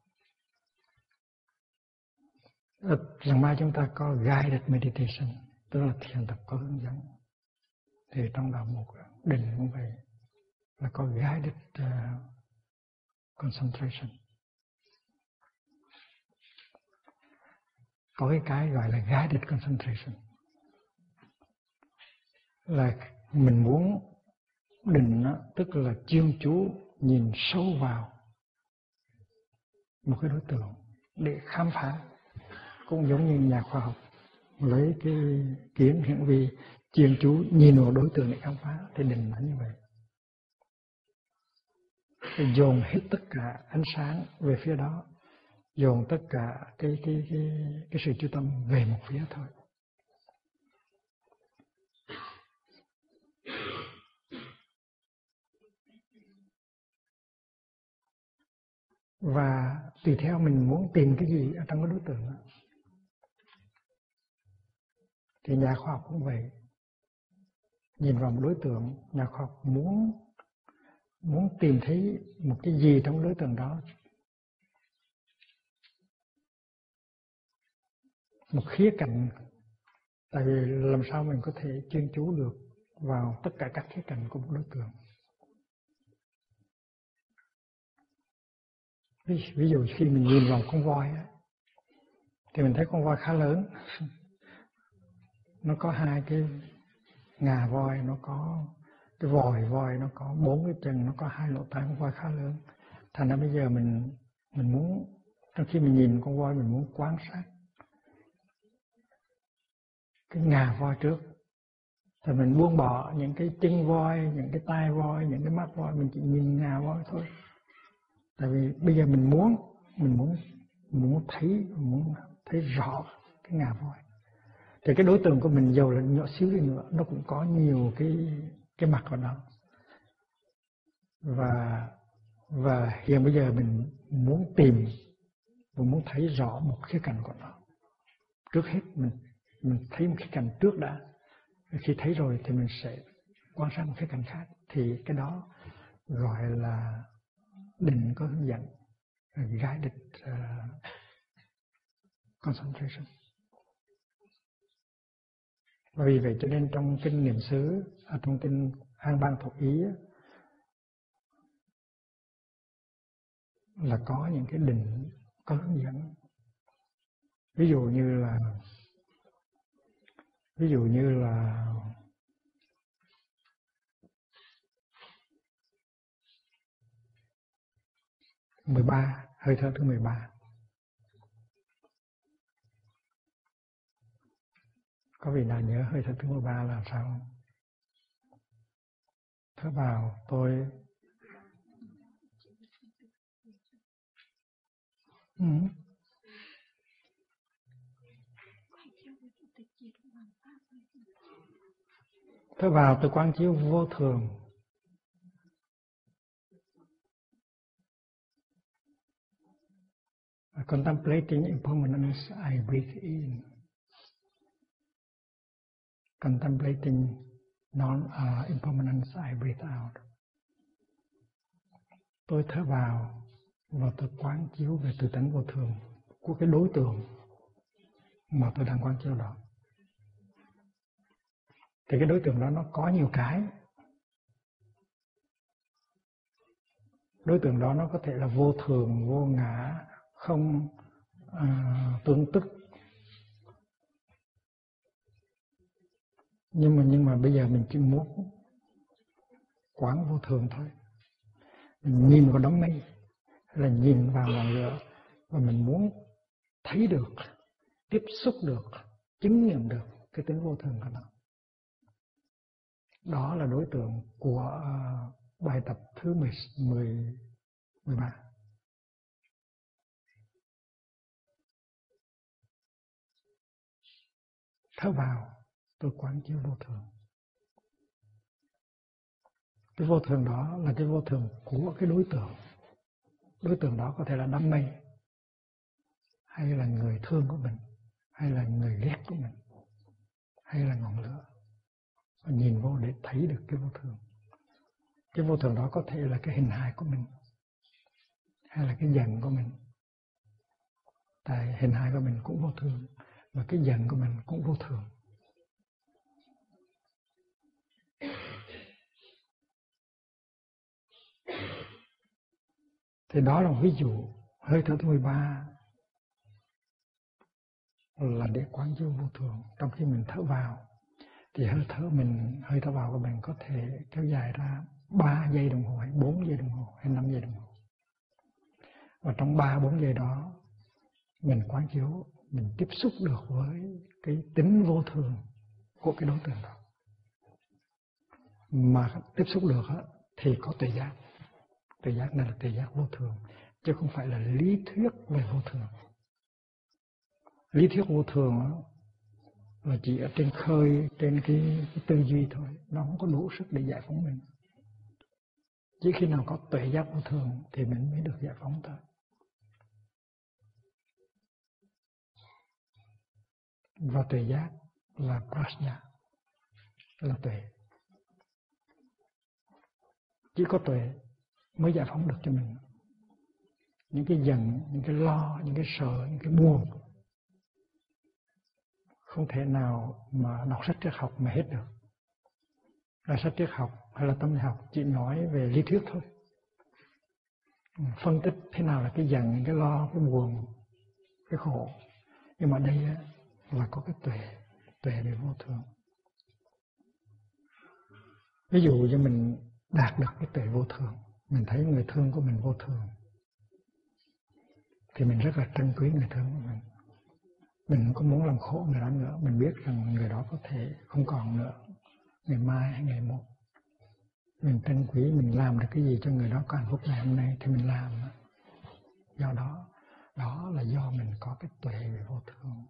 Rằng mai chúng ta có guided meditation, tức là thiền tập có hướng dẫn. Thì trong đạo mục định cũng vậy, là có guided concentration. Có cái gọi là guided concentration, là mình muốn định đó, tức là chuyên chú nhìn sâu vào một cái đối tượng để khám phá. Cũng giống như nhà khoa học lấy cái kiến hiển vi chuyên chú nhìn vào đối tượng để khám phá, thì định là như vậy. Thì dồn hết tất cả ánh sáng về phía đó, dồn tất cả cái sự chú tâm về một phía thôi. Và tùy theo mình muốn tìm cái gì ở trong cái đối tượng đó. Thì nhà khoa học cũng vậy. Nhìn vào một đối tượng, nhà khoa học muốn tìm thấy một cái gì trong đối tượng đó. Một khía cạnh. Tại vì làm sao mình có thể chuyên chú được vào tất cả các khía cạnh của một đối tượng. Ví dụ khi mình nhìn vào con voi á, thì mình thấy con voi khá lớn. Nó có hai cái ngà voi, nó có cái vòi voi, nó có 4 cái chân, nó có 2 lỗ tai, con voi khá lớn. Thành ra bây giờ mình muốn, trong khi mình nhìn con voi, mình muốn quan sát cái ngà voi trước. Thì mình buông bỏ những cái chân voi, những cái tai voi, những cái mắt voi, mình chỉ nhìn ngà voi thôi. Tại vì bây giờ mình muốn thấy rõ cái ngà voi. Thì cái đối tượng của mình dầu là nhỏ xíu đi nữa, nó cũng có nhiều cái mặt của nó. Và hiện bây giờ mình muốn tìm và muốn thấy rõ một khía cạnh của nó. Trước hết mình thấy một khía cạnh trước đã. Khi thấy rồi thì mình sẽ quan sát một khía cạnh khác. Thì cái đó gọi là định có hướng dẫn, guided concentration. Và vì vậy cho nên trong kinh Niệm xứ, trong kinh An Bang Thuộc Ý là có những cái định có hướng dẫn. Ví dụ như là 13, hơi thở thứ 13. Có vị nào nhớ hơi thở thứ 13 là sao không? Thở vào tôi thở vào tôi quán chiếu vô thường. Contemplating impermanence, I breathe in. Contemplating non-impermanence, I breathe out. Tôi thở vào và tôi quán chiếu về tự tánh vô thường của cái đối tượng mà tôi đang quán chiếu đó. Thì cái đối tượng đó nó có nhiều cái. Đối tượng đó nó có thể là vô thường, vô ngã, không tương tức. Nhưng mà bây giờ mình chỉ muốn quán vô thường thôi. Mình nhìn vào đám mây, hay là nhìn vào ngọn lửa, và mình muốn thấy được, tiếp xúc được, chứng nghiệm được cái tính vô thường của nó. Đó là đối tượng của bài tập thứ 13. Thở vào, tôi quán chiếu vô thường. Cái vô thường đó là cái vô thường của cái đối tượng. Đối tượng đó có thể là đám mây, hay là người thương của mình, hay là người ghét của mình, hay là ngọn lửa. Và nhìn vô để thấy được cái vô thường. Cái vô thường đó có thể là cái hình hài của mình, hay là cái giận của mình. Tại hình hài của mình cũng vô thường, và cái giận của mình cũng vô thường. Thì đó là một ví dụ. Hơi thở thứ 13 là để quán chiếu vô thường. Trong khi mình thở vào thì hơi thở vào của mình có thể kéo dài ra 3 giây đồng hồ, hay 4 giây đồng hồ, hay 5 giây đồng hồ. Và trong 3-4 giây đó mình quán chiếu, mình tiếp xúc được với cái tính vô thường của cái đối tượng đó. Mà tiếp xúc được thì có tuệ giác. Tuệ giác này là tuệ giác vô thường, chứ không phải là lý thuyết về vô thường. Lý thuyết vô thường là chỉ ở trên khơi, trên cái tư duy thôi, nó không có đủ sức để giải phóng mình. Chỉ khi nào có tuệ giác vô thường thì mình mới được giải phóng thôi. Và tuệ giác là prajna, là tuệ. Chỉ có tuệ mới giải phóng được cho mình những cái giận, những cái lo, những cái sợ, những cái buồn. Không thể nào mà đọc sách triết học mà hết được. Là sách triết học hay là tâm lý học chỉ nói về lý thuyết thôi, phân tích thế nào là cái giận, cái lo, cái buồn, cái khổ. Nhưng mà đây là có cái tuệ về vô thường. Ví dụ như mình đạt được cái tuệ vô thường, mình thấy người thương của mình vô thường, thì mình rất là trân quý người thương của mình. Mình không có muốn làm khổ người đó nữa. Mình biết rằng người đó có thể không còn nữa, ngày mai hay ngày mốt. Mình trân quý, mình làm được cái gì cho người đó có hạnh phúc ngày hôm nay thì mình làm. Do đó là do mình có cái tuệ về vô thường.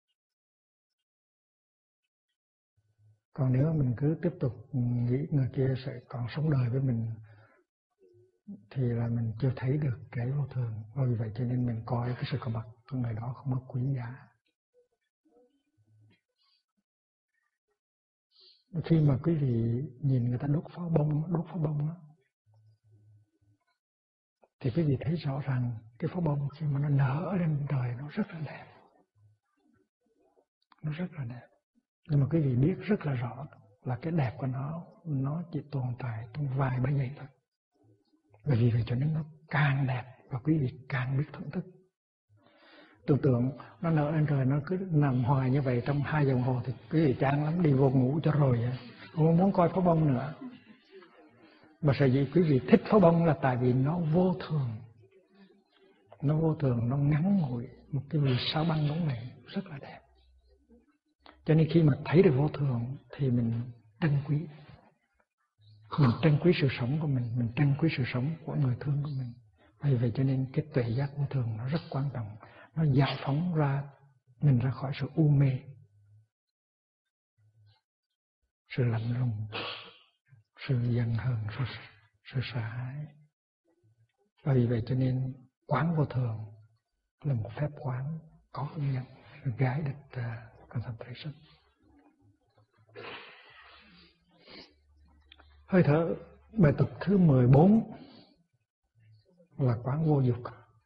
Còn nếu mình cứ tiếp tục nghĩ người kia sẽ còn sống đời với mình thì là mình chưa thấy được cái vô thường. Vì vậy cho nên mình coi cái sự có mặt của người đó không có quý giá. Khi mà quý vị nhìn người ta đốt pháo bông đó, thì quý vị thấy rõ ràng cái pháo bông khi mà nó nở lên trời nó rất là đẹp. Nó rất là đẹp. Nhưng mà quý vị biết rất là rõ là cái đẹp của nó chỉ tồn tại trong vài ba giây thôi. Bởi vì vậy cho nên nó càng đẹp và quý vị càng biết thưởng thức. Tưởng tượng nó nở lên trời, nó cứ nằm hoài như vậy trong 2 giờ đồng hồ thì quý vị chán lắm, đi vô ngủ cho rồi, không muốn coi pháo bông nữa. Mà sở dĩ quý vị thích pháo bông là tại vì nó vô thường. Nó vô thường, nó ngắn ngủi, một cái vì sao băng bóng này rất là đẹp. Cho nên khi mà thấy được vô thường thì mình trân quý. Mình trân quý sự sống của mình trân quý sự sống của người thương của mình. Vì vậy cho nên cái tuệ giác vô thường nó rất quan trọng. Nó giải phóng mình ra khỏi sự u mê, sự lạnh lùng, sự giận hờn, sự sợ hãi. Vì vậy cho nên quán vô thường là một phép quán có ứng dụng, guided concentration. Hơi thở bài tập thứ 14 là quán vô dục.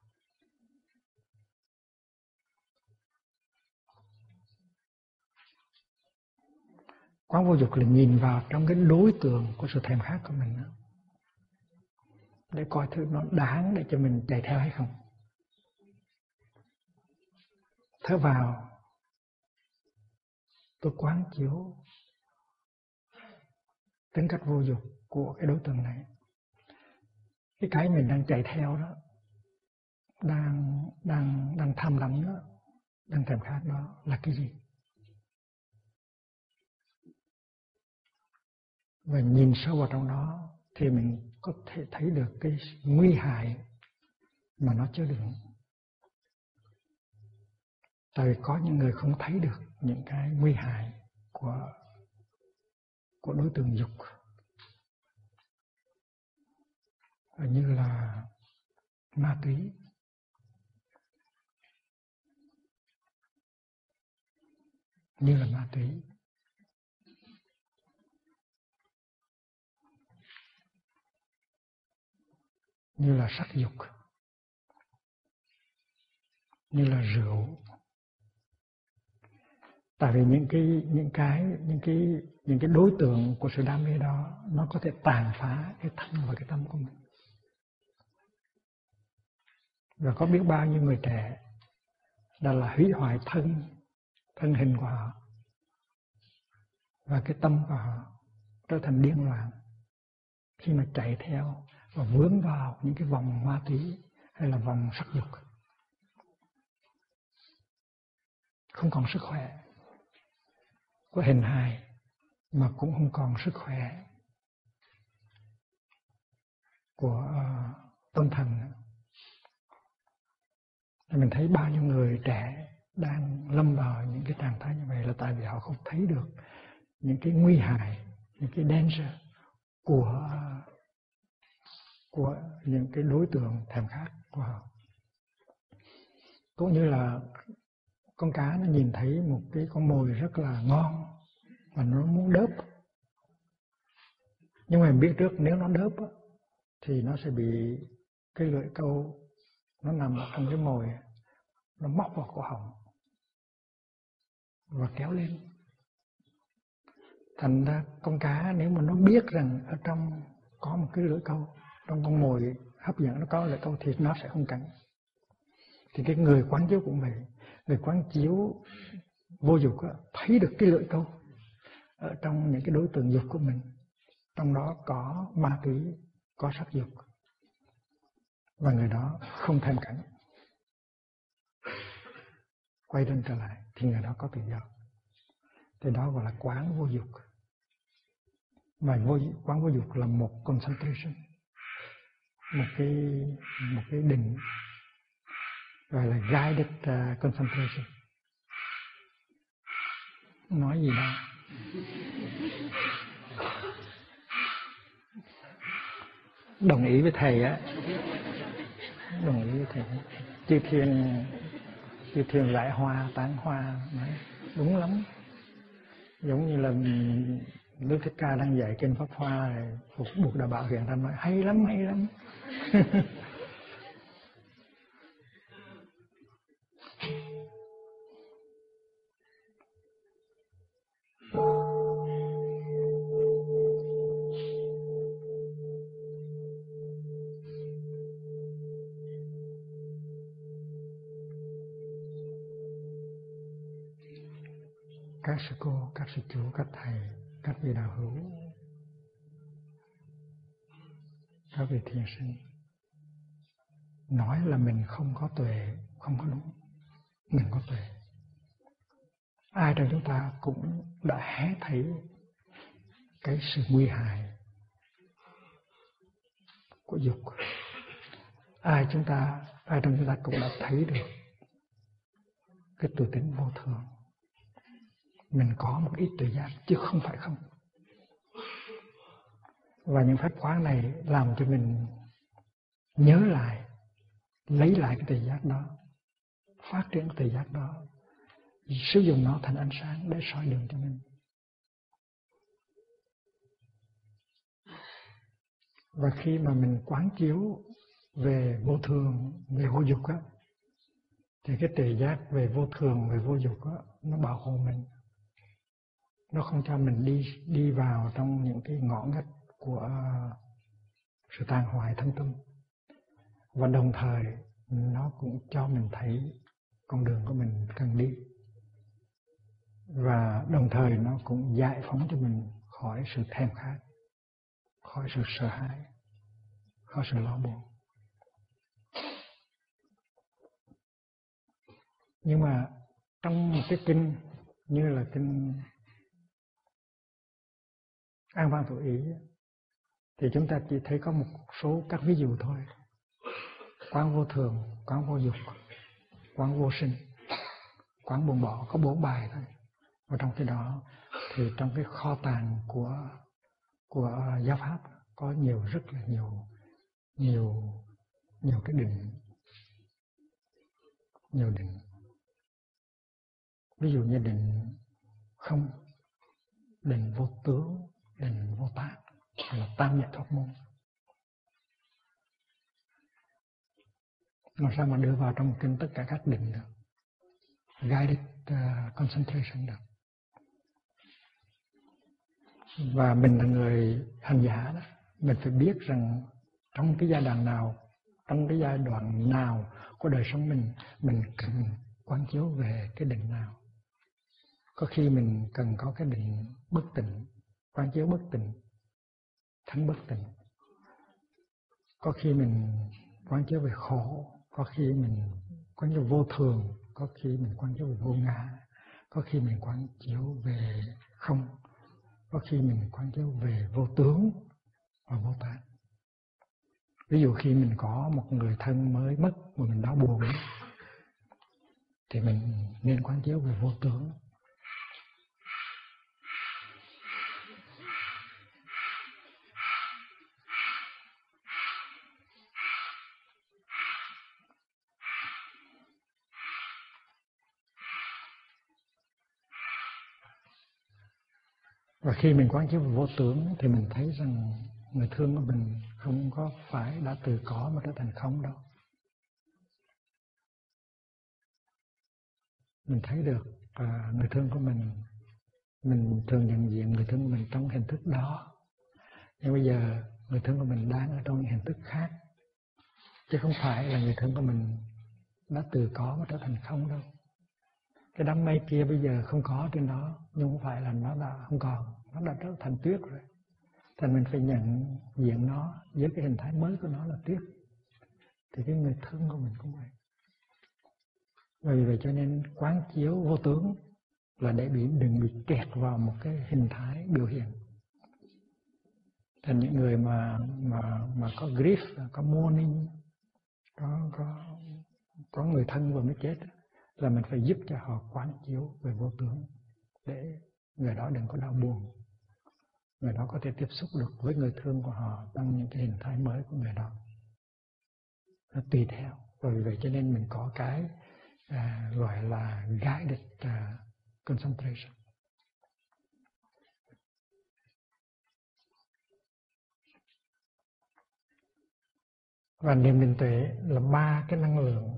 Quán vô dục là nhìn vào trong cái đối tượng của sự thèm khát của mình đó, để coi thử nó đáng để cho mình chạy theo hay không. Thở vào, tôi quán chiếu tính cách vô dục của cái đối tượng này. Cái mình đang chạy theo đó, đang tham lắm đó, đang thèm khát đó là cái gì? Và nhìn sâu vào trong đó thì mình có thể thấy được cái nguy hại mà nó chứa đựng. Tại vì có những người không thấy được những cái nguy hại của đối tượng dục, như là ma túy, như là sắc dục, như là rượu. Tại vì những cái đối tượng của sự đam mê đó nó có thể tàn phá cái thân và cái tâm của mình. Và có biết bao nhiêu người trẻ đã là hủy hoại thân hình của họ, và cái tâm của họ trở thành điên loạn khi mà chạy theo và vướng vào những cái vòng ma túy hay là vòng sắc dục. Không còn sức khỏe của hình hài, mà cũng không còn sức khỏe của tâm thần nữa. Mình thấy bao nhiêu người trẻ đang lâm vào những cái trạng thái như vậy là tại vì họ không thấy được những cái nguy hại, những cái danger của những cái đối tượng thèm khát của họ. Cũng như là con cá nó nhìn thấy một cái con mồi rất là ngon và nó muốn đớp, nhưng mà biết trước nếu nó đớp thì nó sẽ bị cái lưỡi câu nó nằm ở trong cái mồi, nó móc vào cổ họng và kéo lên. Thành ra con cá nếu mà nó biết rằng ở trong có một cái lưỡi câu, trong con mồi hấp dẫn nó có lưỡi câu thì nó sẽ không cắn. Thì cái người quán chiếu cũng vậy. Người quán chiếu vô dục thấy được cái lưỡi câu ở trong những cái đối tượng dục của mình, trong đó có ma túy, có sắc dục, và người đó không thèm cắn, quay lưng trở lại thì người đó có tự do. Thì đó gọi là quán vô dục. Và quán vô dục là một concentration, một cái định, gọi là guided concentration. Nói gì đâu. Đồng ý với thầy á. Đồng ý với thầy. Chư Thiên rải hoa, tán hoa, nói đúng lắm. Giống như là Đức Thích Ca đang dạy kinh Pháp Hoa này, Bụt Đà Bảo hiện ra nói hay lắm, hay lắm. Các sư cô, các sư chú, các thầy, các vị đạo hữu, các vị thiền sinh, nói là mình không có tuệ không có đúng. Mình có tuệ. Ai trong chúng ta cũng đã hé thấy cái sự nguy hại của dục. Ai trong chúng ta cũng đã thấy được cái tự tính vô thường. Mình có một ít tự giác chứ không phải không. Và những phép khóa này làm cho mình nhớ lại, lấy lại cái tự giác đó, phát triển cái tự giác đó, sử dụng nó thành ánh sáng để soi đường cho mình. Và khi mà mình quán chiếu về vô thường, về vô dục á, thì cái tự giác về vô thường, về vô dục á, nó bảo hộ mình. Nó không cho mình đi vào trong những cái ngõ ngách của sự tàn hoại thân tâm. Và đồng thời nó cũng cho mình thấy con đường của mình cần đi. Và đồng thời nó cũng giải phóng cho mình khỏi sự thèm khát, khỏi sự sợ hãi, khỏi sự lo buồn. Nhưng mà trong một cái kinh như là kinh An Văn Thủ Ý thì chúng ta chỉ thấy có một số các ví dụ thôi. Quán vô thường, quán vô dục, quán vô sinh, quán buông bỏ, có 4 bài thôi. Và trong cái đó thì trong cái kho tàng của giáo pháp có rất là nhiều cái định, nhiều định. Ví dụ như định không, định vô tướng, định vô tác, hay là tam nhật pháp môn. Làm sao mà đưa vào trong kinh tất cả các định được, guided concentration được. Và mình là người hành giả đó, mình phải biết rằng trong cái giai đoạn nào của đời sống mình cần quán chiếu về cái định nào. Có khi mình cần có cái định bất tịnh, quán chiếu bất tịnh, thắng bất tịnh. Có khi mình quán chiếu về khổ, có khi mình quán chiếu vô thường, có khi mình quán chiếu về vô ngã, có khi mình quán chiếu về không, có khi mình quán chiếu về vô tướng và vô tán. Ví dụ khi mình có một người thân mới mất mà mình đau buồn thì mình nên quán chiếu về vô tướng. Và khi mình quán chiếu về vô tướng thì mình thấy rằng người thương của mình không có phải đã từ có mà trở thành không đâu. Mình thấy được người thương của mình thường nhận diện người thương của mình trong hình thức đó. Nhưng bây giờ người thương của mình đang ở trong những hình thức khác, chứ không phải là người thương của mình đã từ có mà trở thành không đâu. Cái đám mây kia bây giờ không có trên đó, nhưng không phải là nó đã không còn, nó đã trở thành tuyết rồi. Thành mình phải nhận diện nó với cái hình thái mới của nó là tuyết. Thì cái người thương của mình cũng vậy. Vì vậy cho nên quán chiếu vô tướng là để đừng bị kẹt vào một cái hình thái biểu hiện. Thành những người mà có grief, có mourning, có người thân vừa mới chết, là mình phải giúp cho họ quán chiếu về vô tướng để người đó đừng có đau buồn, người đó có thể tiếp xúc được với người thương của họ bằng những cái hình thái mới của người đó. Nó tùy theo. Và vì vậy cho nên mình có cái gọi là guided concentration. Và niệm định tuệ là 3 cái năng lượng,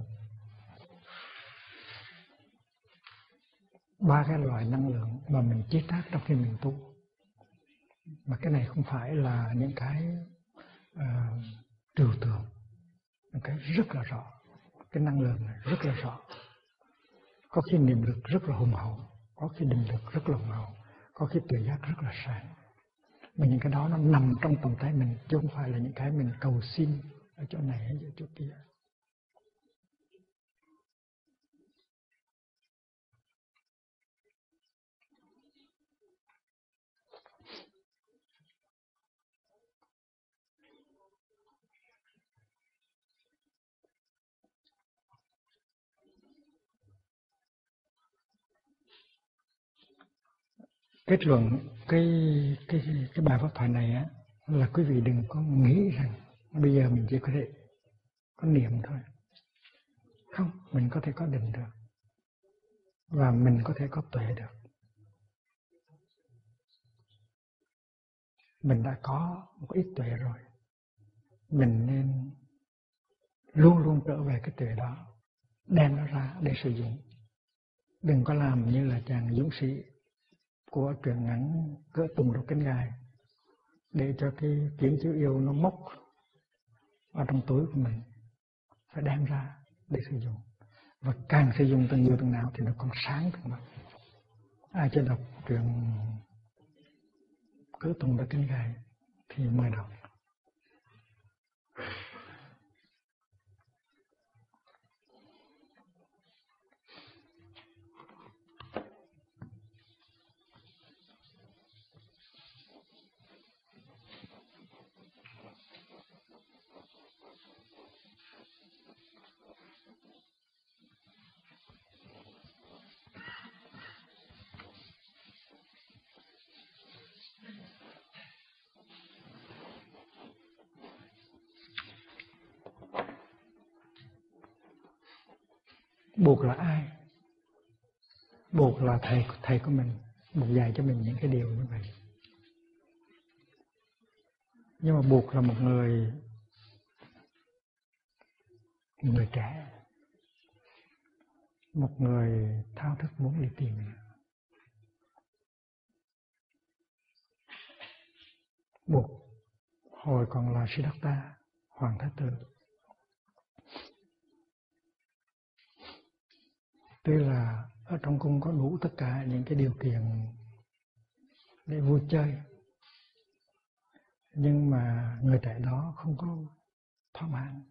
3 cái loại năng lượng mà mình chế tác trong khi mình tu. Mà cái này không phải là những cái trừu tượng, những cái rất là rõ. Cái năng lượng này rất là rõ. Có khi niệm lực rất là hùng hậu, có khi định lực rất là hùng hậu, có khi tuệ giác rất là sáng. Mà những cái đó nó nằm trong tầm tay mình, chứ không phải là những cái mình cầu xin ở chỗ này hay ở chỗ kia. Kết luận cái bài pháp thoại này á, là quý vị đừng có nghĩ rằng bây giờ mình chỉ có thể có niệm thôi. Không, mình có thể có định được. Và mình có thể có tuệ được. Mình đã có một ít tuệ rồi. Mình nên luôn luôn trở về cái tuệ đó, đem nó ra để sử dụng. Đừng có làm như là chàng dũng sĩ của truyện ngắn Cỡ Tùng Độc Cánh Gài, để cho cái kiếm chữ yêu nó mốc vào trong túi của mình. Phải đem ra để sử dụng. Và càng sử dụng từng nhiều từng nào thì nó còn sáng từng đó. Ai chưa đọc truyện Cỡ Tùng Độc Cánh Gài thì mời đọc. Buộc là ai? Buộc là thầy của mình, buộc dạy cho mình những cái điều như vậy. Nhưng mà buộc là một người trẻ, một người thao thức muốn đi tìm. Buộc hồi còn là Siddhartha, Hoàng Thái Tử. Tuy là ở trong cung có đủ tất cả những cái điều kiện để vui chơi, nhưng mà người trẻ đó không có thỏa mãn.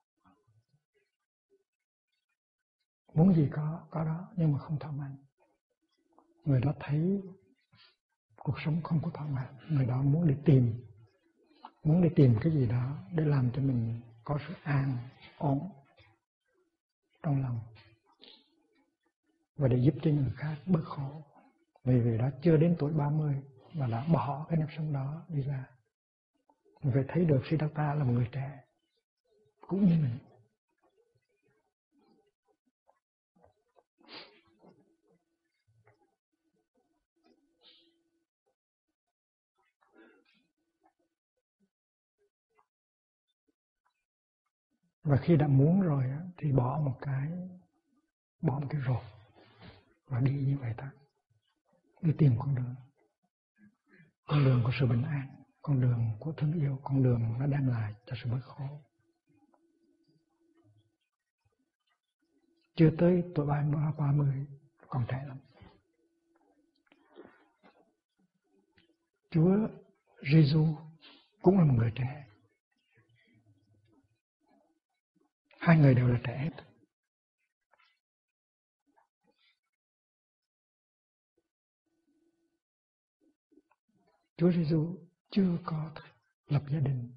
Muốn gì có đó, nhưng mà không thỏa mãn. Người đó thấy cuộc sống không có thỏa mãn, người đó muốn đi tìm cái gì đó để làm cho mình có sự an ổn trong lòng, và để giúp cho người khác bớt khổ. Vì vậy đó chưa đến tuổi 30 mà đã bỏ cái nếp sống đó đi ra. Mình phải thấy được Siddhartha là một người trẻ cũng như mình. Và khi đã muốn rồi thì bỏ một cái rột và đi như vậy thôi. Đi tìm con đường của sự bình an, con đường của thương yêu, con đường nó đem lại cho sự bớt khổ. Chưa tới tuổi 30 còn trẻ lắm. Chúa Giêsu cũng là một người trẻ. Hai người đều là trẻ hết. Chúa Giêsu chưa có lập gia đình,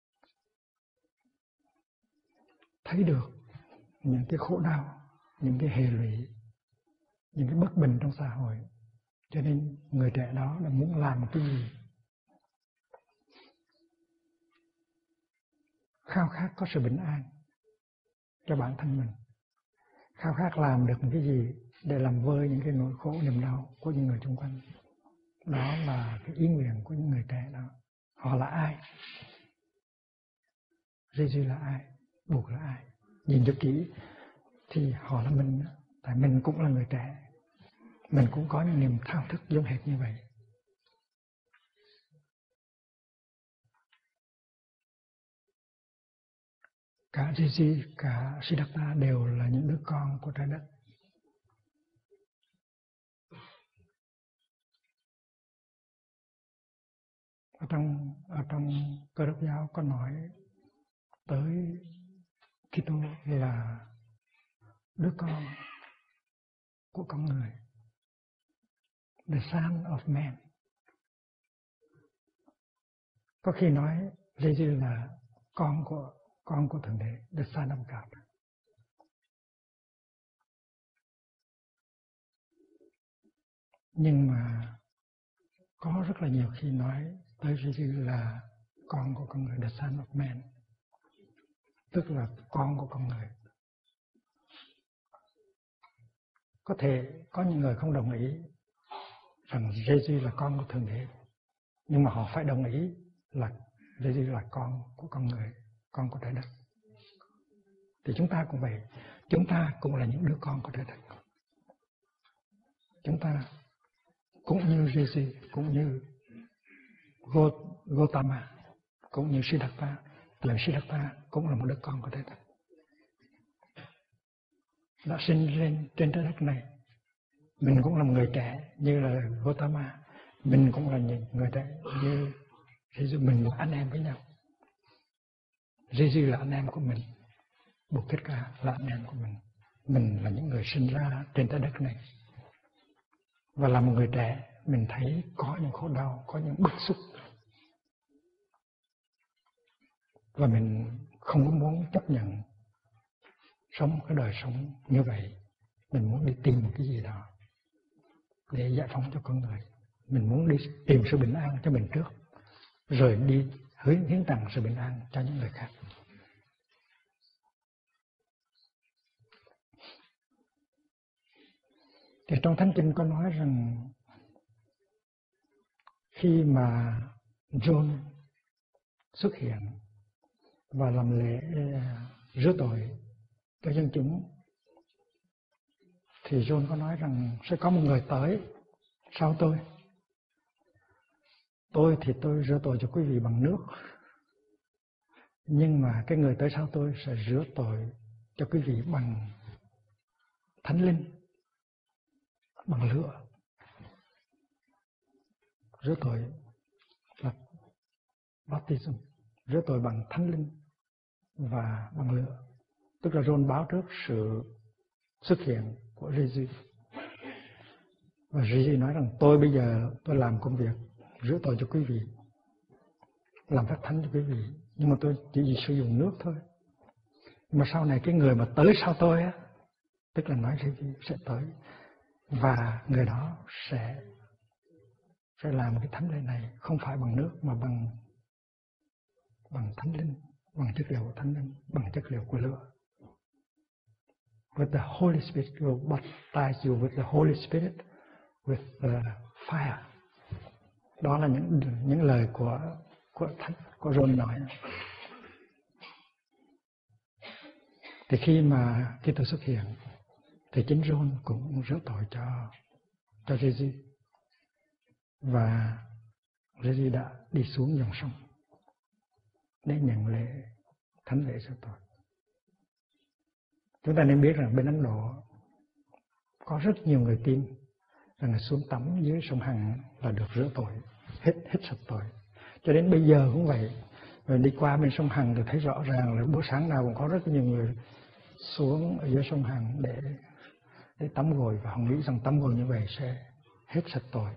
thấy được những cái khổ đau, những cái hệ lụy, những cái bất bình trong xã hội, cho nên người trẻ đó đã muốn làm cái gì? Khao khát có sự bình an cho bản thân mình, khao khát làm được cái gì để làm vơi những cái nỗi khổ niềm đau của những người xung quanh. Đó là cái ý nguyện của những người trẻ đó. Họ là ai? Giêsu là ai? Buộc là ai? Nhìn cho kỹ thì họ là mình. Tại mình cũng là người trẻ, mình cũng có những niềm thao thức giống hệt như vậy. Cả Giêsu, cả Siddhartha đều là những đứa con của trái đất. Ở trong Cơ Đốc giáo có nói tới Kitô là đứa con của con người, the son of man. Có khi nói Giêsu là con của Thượng Đế, the son of God. Nhưng mà có rất là nhiều khi nói tới Giêsu là con của con người, the son of man, tức là con của con người. Có thể có những người không đồng ý rằng Giêsu là con của Thượng Đế, nhưng mà họ phải đồng ý là Giêsu là con của con người, con của trái đất. Thì chúng ta cũng vậy, chúng ta cũng là những đứa con của trái đất. Chúng ta cũng như Giêsu, cũng như Gautama, cũng như Siddhartha, là Siddhartha cũng là một đứa con của trái đất, đã sinh lên trên trái đất này. Mình cũng là một người trẻ như là Gautama, mình cũng là những người trẻ như Giêsu. Mình là anh em với nhau. Giêsu là anh em của mình, Bụt Thích Ca là anh em của mình. Mình là những người sinh ra trên trái đất này, và là một người trẻ, mình thấy có những khổ đau, có những bức xúc, và mình không có muốn chấp nhận sống cái đời sống như vậy. Mình muốn đi tìm một cái gì đó để giải phóng cho con người. Mình muốn đi tìm sự bình an cho mình trước, rồi đi hiến tặng sự bình an cho những người khác. Thì trong Thánh Kinh có nói rằng khi mà John xuất hiện và làm lễ rửa tội cho dân chúng, thì John có nói rằng sẽ có một người tới sau tôi. Tôi thì tôi rửa tội cho quý vị bằng nước, nhưng mà cái người tới sau tôi sẽ rửa tội cho quý vị bằng Thánh Linh, bằng lửa, rửa tội là baptism, rửa tội bằng Thánh Linh và bằng lửa. Tức là John báo trước sự xuất hiện của Jesus. Và Jesus nói rằng tôi bây giờ tôi làm công việc rửa tội cho quý vị, làm phép thánh cho quý vị, nhưng mà tôi chỉ sử dụng nước thôi. Mà sau này cái người mà tới sau tôi á, tức là nói Jesus sẽ tới, và người đó sẽ làm cái thánh lễ này không phải bằng nước mà bằng Thánh Linh, bằng chất liệu của Thánh Linh, bằng chất liệu của lửa. With the Holy Spirit, will baptize you with the Holy Spirit, with the fire. Đó là những lời của John nói. Thì khi mà Kitô xuất hiện, thì chính John cũng rửa tội cho Jesus, và Jesus đã đi xuống dòng sông để nhận lễ thánh lễ rửa tội. Chúng ta nên biết rằng bên Ấn Độ có rất nhiều người tin rằng là xuống tắm dưới sông Hằng là được rửa tội, hết sạch tội. Cho đến bây giờ cũng vậy. Rồi đi qua bên sông Hằng thì thấy rõ ràng là buổi sáng nào cũng có rất nhiều người xuống ở dưới sông Hằng để tắm gội, và họ nghĩ rằng tắm gội như vậy sẽ hết sạch tội.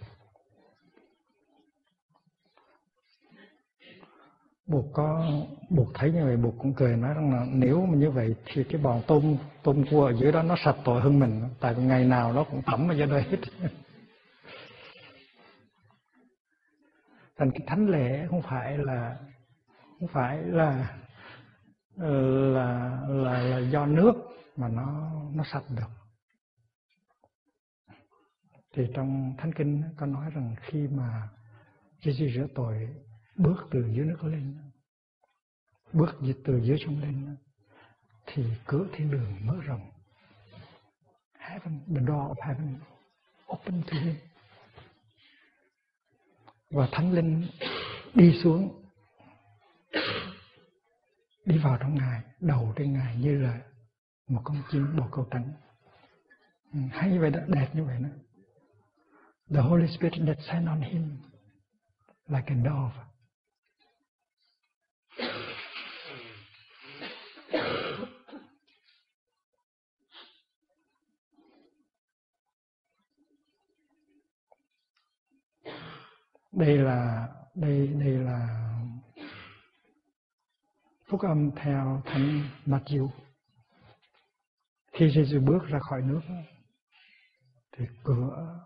Buộc thấy như vậy, Buộc cũng cười nói rằng là nếu mà như vậy thì cái bọn tôm cua ở dưới đó nó sạch tội hơn mình, tại vì ngày nào nó cũng tắm ở dưới đây hết. Thành cái thánh lễ không phải là do nước mà nó sạch được. Thì trong Thánh Kinh có nói rằng khi mà Jesus rửa tội bước từ dưới nước lên, bước từ dưới sông lên, thì cửa thiên đường mở rộng. Heaven, the door of heaven open to him. Và Thánh Linh đi xuống, đi vào trong Ngài, đầu trên Ngài như là một con chim bồ câu trắng. Hay như vậy đó, đẹp như vậy đó. The Holy Spirit descend on him like a dove. Đây là phúc âm theo Thánh Matthew. Khi Jesus bước ra khỏi nước thì cửa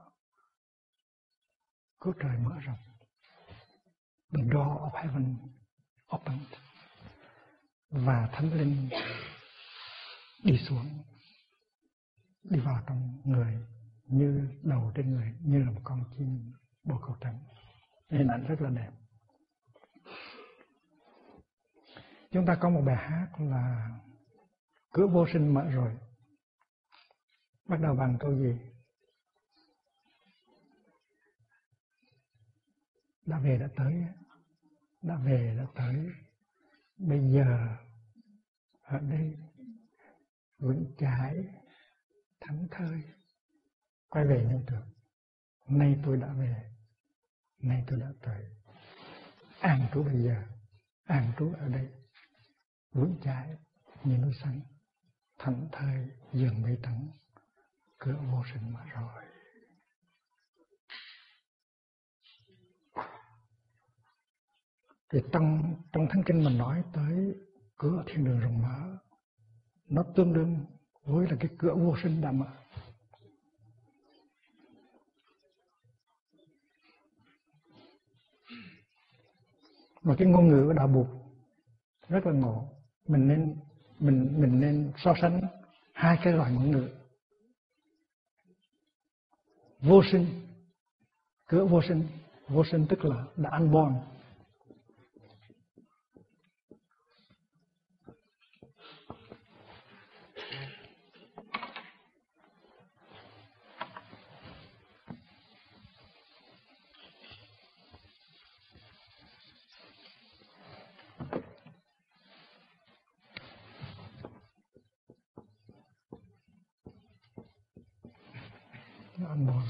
trời mở rộng. The door of heaven opened. Và Thánh Linh đi xuống, đi vào trong người, như đầu trên người, như là một con chim bồ câu trắng. Hình ảnh rất là đẹp. Chúng ta có một bài hát là cửa vô sinh mở rồi. Bắt đầu bằng câu gì? Đã về đã tới, đã về đã tới. Bây giờ ở đây vững chãi, thảnh thơi, quay về nơi được. Nay tôi đã về, nay tôi đã tới. An trú bây giờ, an trú ở đây, vững chãi như núi xanh, thảnh thơi dường mây trắng, cửa vô sinh mở rồi. Thì trong Thánh Kinh mình nói tới cửa thiên đường rộng mở, nó tương đương với là cái cửa vô sinh đã mở. Mà cái ngôn ngữ của đạo Bụt rất là ngộ. Mình nên so sánh hai cái loại ngôn ngữ. Vô sinh, cửa vô sinh tức là the unborn. unborn.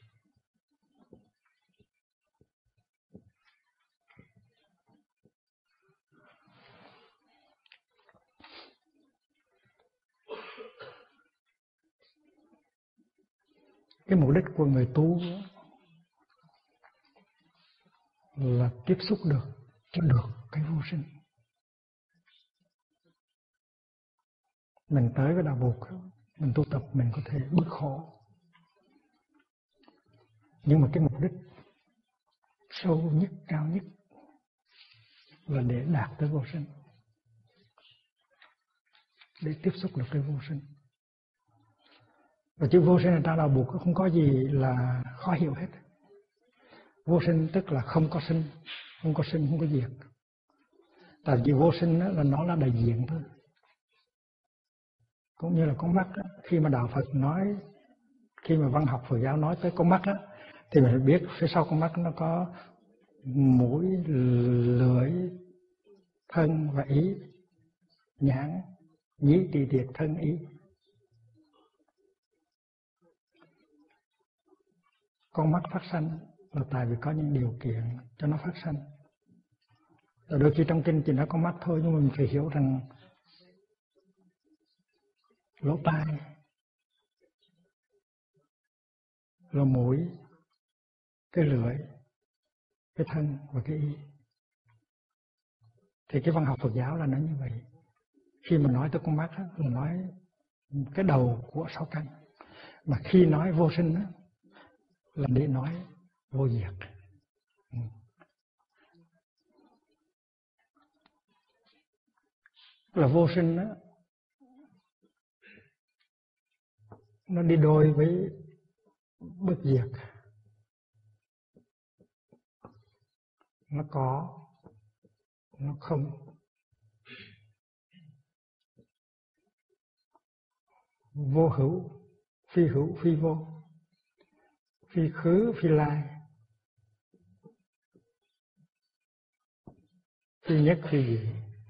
Cái mục đích của người tu là tiếp xúc được cho được cái vô sinh. Mình tới với đạo Phật, mình tu tập mình có thể bớt khổ. Nhưng mà cái mục đích sâu nhất, cao nhất là để đạt tới vô sinh, để tiếp xúc được cái vô sinh. Và chữ vô sinh ở trong đạo Phật không có gì là khó hiểu hết. Vô sinh tức là không có sinh, không có sinh, không có diệt. Tại vì vô sinh là nó là đại diện thôi. Cũng như là con mắt đó, khi mà đạo Phật nói, khi mà văn học Phật giáo nói tới con mắt đó, thì mình biết phía sau con mắt nó có mũi, lưỡi, thân và ý, nhãn, nhĩ, tri, thiệt, thân, ý. Con mắt phát sanh là tại vì có những điều kiện cho nó phát sanh. Rồi đôi khi trong kinh chỉ nói con mắt thôi, nhưng mà mình phải hiểu rằng lỗ tai, lỗ mũi, cái lưỡi, cái thân và cái ý. Thì cái văn học Phật giáo là nói như vậy. Khi mà nói tới con mắt đó, là nói cái đầu của sáu căn. Mà khi nói vô sinh đó, là để nói vô diệt. Là vô sinh đó, nó đi đôi với bất diệt. Nó có, nó không. Vô hữu, phi vô. Phi khứ, phi lai. Phi nhất, phi dị.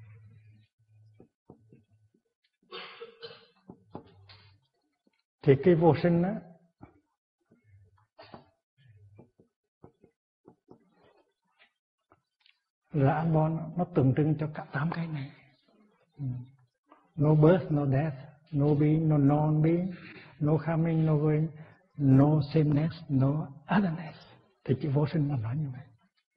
Thì cái vô sinh đó là unborn, nó tượng trưng cho cả 8 cái này. No birth, no death, no being, no non-being, no coming, no going, no sameness, no otherness. Thì chữ vô sinh là nói như vậy.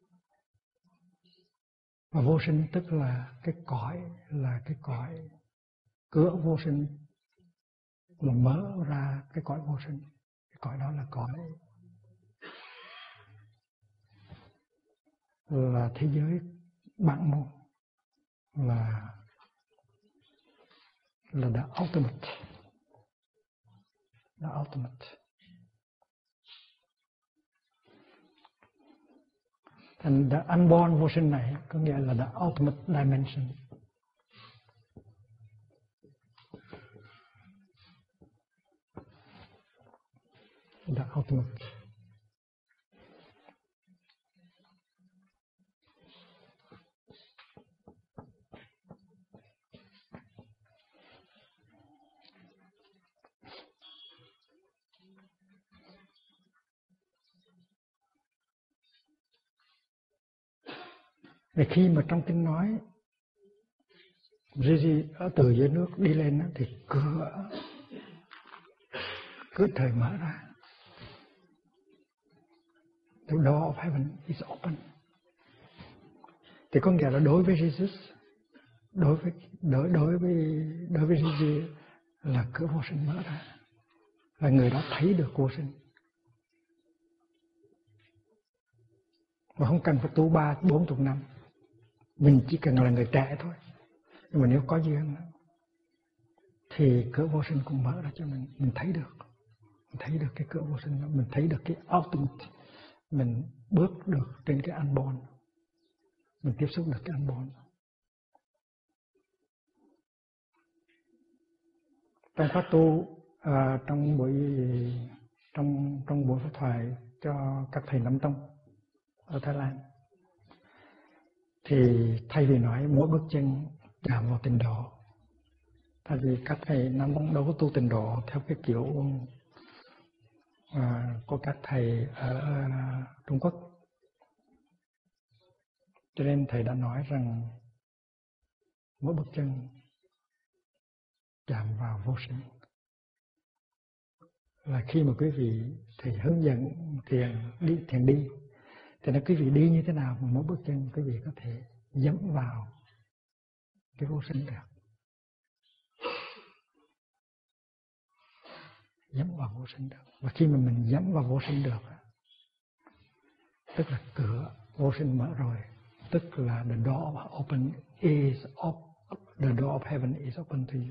Và vô sinh tức là cái cõi cửa vô sinh, là mở ra cái cõi vô sinh. Cái cõi đó là cõi là thế giới bản môn, là the ultimate. The ultimate. And the unborn vô sinh này có nghĩa là the ultimate dimension. The ultimate. Vì khi mà trong kinh nói Gigi ở từ dưới nước đi lên thì cửa trời mở ra. The door of heaven is open. Thì có nghĩa là đối với Jesus, đối với Gigi là cửa vô sinh mở ra, và người đó thấy được vô sinh. Mà không cần phải tu 30-40 năm. Mình chỉ cần là người trẻ thôi. Nhưng mà nếu có duyên thì cửa vô sinh cũng mở ra cho mình. Mình thấy được. Mình thấy được cái cửa vô sinh đó. Mình thấy được cái ultimate. Mình bước được trên cái unborn. Mình tiếp xúc được cái unborn. Trong khóa tu, trong buổi pháp thoại cho các thầy Nam Tông ở Thái Lan, thì thay vì nói mỗi bước chân chạm vào tịnh độ, tại vì các thầy Nam Tông đâu có tu tịnh độ theo cái kiểu của các thầy ở Trung Quốc. Cho nên thầy đã nói rằng mỗi bước chân chạm vào vô sinh. Là khi mà quý vị thầy hướng dẫn thiền đi, thì nói quý vị đi như thế nào mà mỗi bước chân quý vị có thể dẫm vào cái vô sinh được. Dẫm vào vô sinh được. Và khi mà mình dẫm vào vô sinh được, tức là cửa vô sinh mở rồi, tức là the door of heaven is open to you.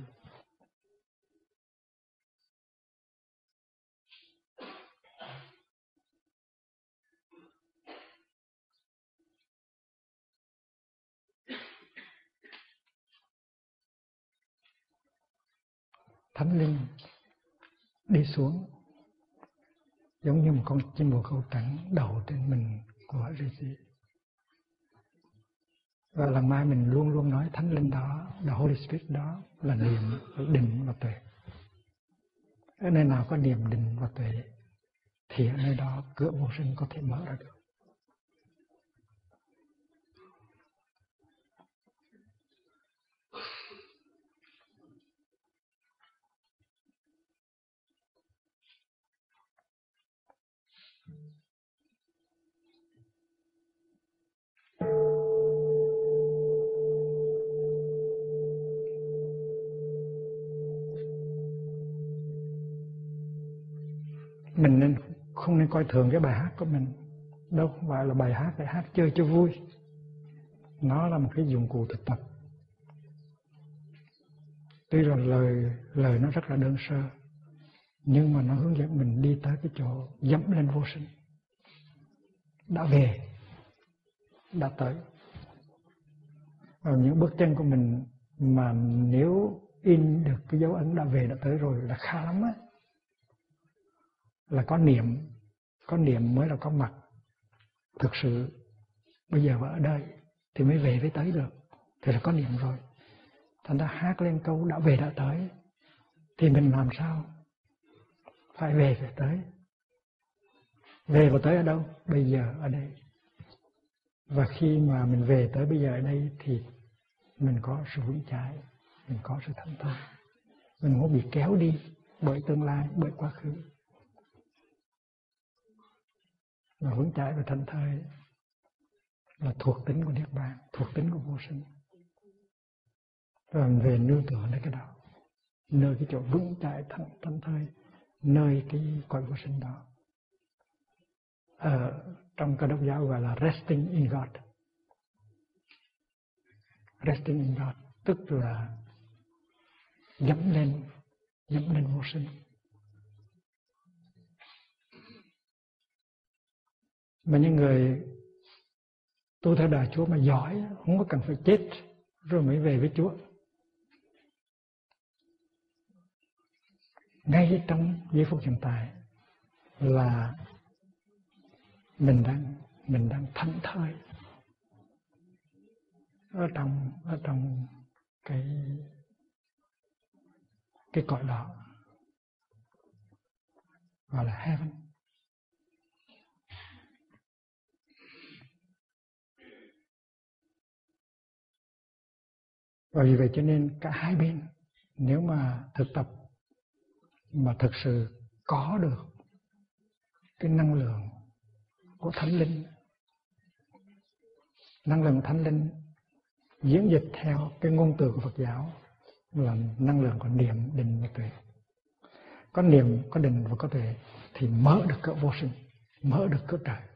Thánh linh đi xuống giống như một con chim bồ câu trắng đậu trên mình của Rishi. Và lần mai mình luôn luôn nói thánh linh đó, the Holy Spirit đó là niệm định và tuệ. Ở nơi nào có niệm định và tuệ thì ở nơi đó cửa vô sinh có thể mở ra được. Mình không nên coi thường cái bài hát của mình. Đâu không phải là bài hát để hát chơi cho vui. Nó là một cái dụng cụ thực tập. Tuy là lời nó rất là đơn sơ, nhưng mà nó hướng dẫn mình đi tới cái chỗ dẫm lên vô sinh. Đã về, đã tới. Và những bước chân của mình mà nếu in được cái dấu ấn đã về, đã tới rồi là khá lắm á. Là có niệm mới là có mặt. Thực sự bây giờ ở đây thì mới về với tới được, thì là có niệm rồi. Thành ra hát lên câu đã về đã tới thì mình làm sao? Phải về phải tới. Về và tới ở đâu? Bây giờ ở đây. Và khi mà mình về tới bây giờ ở đây thì mình có sự vững chãi, mình có sự thảnh thơi. Mình không bị kéo đi bởi tương lai, bởi quá khứ. Và vững chãi và thảnh thơi là thuộc tính của Niết Bàn, thuộc tính của vô sinh. Và mình về nương tựa nơi cái đó, nơi cái chỗ vững chãi thảnh thơi, nơi cái cõi vô sinh đó. Trong Cơ Đốc giáo gọi là resting in God. Resting in God tức là dẫm lên vô sinh. Mà những người tu theo đạo Chúa mà giỏi, không có cần phải chết rồi mới về với Chúa. Ngay trong giây phút hiện tại là mình đang thảnh thơi ở trong cái cõi đó gọi là heaven. Và vì vậy cho nên cả hai bên nếu mà thực tập mà thực sự có được cái năng lượng của Thánh Linh, năng lượng của Thánh Linh diễn dịch theo cái ngôn từ của Phật giáo là năng lượng của niệm, định và tuệ. Có niệm, có định và có tuệ thì mở được cửa vô sinh, mở được cửa trời.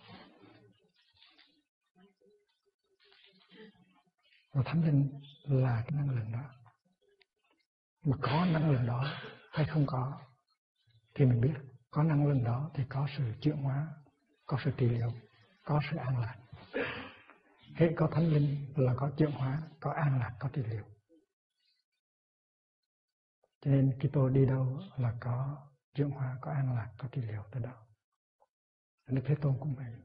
Và Thánh Linh là cái năng lượng đó. Mà có năng lượng đó hay không có thì mình biết. Có năng lượng đó thì có sự chuyển hóa, có sự trị liệu, có sự an lạc. Hễ có Thánh Linh là có chuyển hóa, có an lạc, có trị liệu. Cho nên Kitô đi đâu là có chuyển hóa, có an lạc, có trị liệu tới đó. Đức Thế Tôn cũng vậy.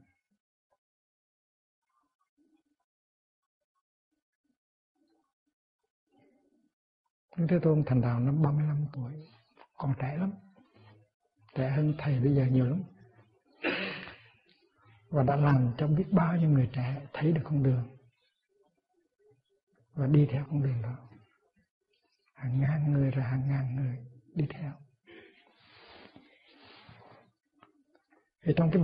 Đức Thế Tôn thành đạo năm 35 tuổi, còn trẻ lắm. trẻ hơn thầy bây giờ nhiều lắm, và đã làm cho biết bao nhiêu người trẻ thấy được con đường và đi theo con đường đó. Hàng ngàn người ra hàng ngàn người đi theo. Thì trong cái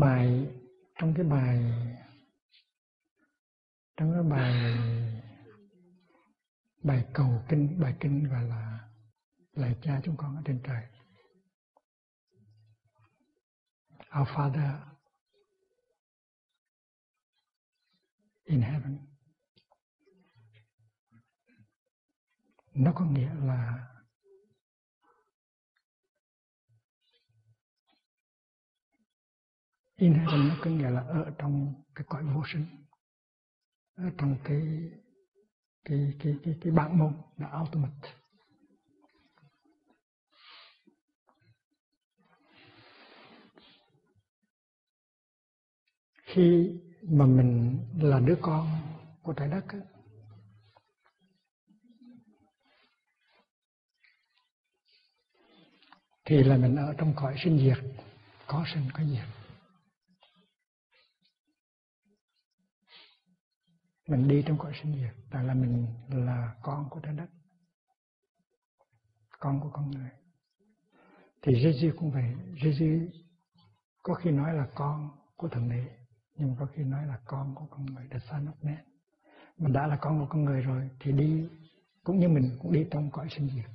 bài cầu kinh, bài kinh gọi là Lạy Cha chúng con ở trên trời, Our Father in heaven, nó có nghĩa là in heaven, nó có nghĩa là ở trong cái cõi vô sinh, ở trong cái bản môn là ultimate. Khi mà mình là đứa con của trái đất ấy, thì là mình ở trong cõi sinh diệt, có sinh có diệt. Mình đi trong cõi sinh diệt, tại là mình là con của trái đất, con của con người. Thì Giêsu cũng vậy, Giêsu có khi nói là con của Thượng Đế, nhưng có khi nói là con của con người, the Son of Man. Mình đã là con của con người rồi thì đi cũng như mình cũng đi trong cõi sinh diệt.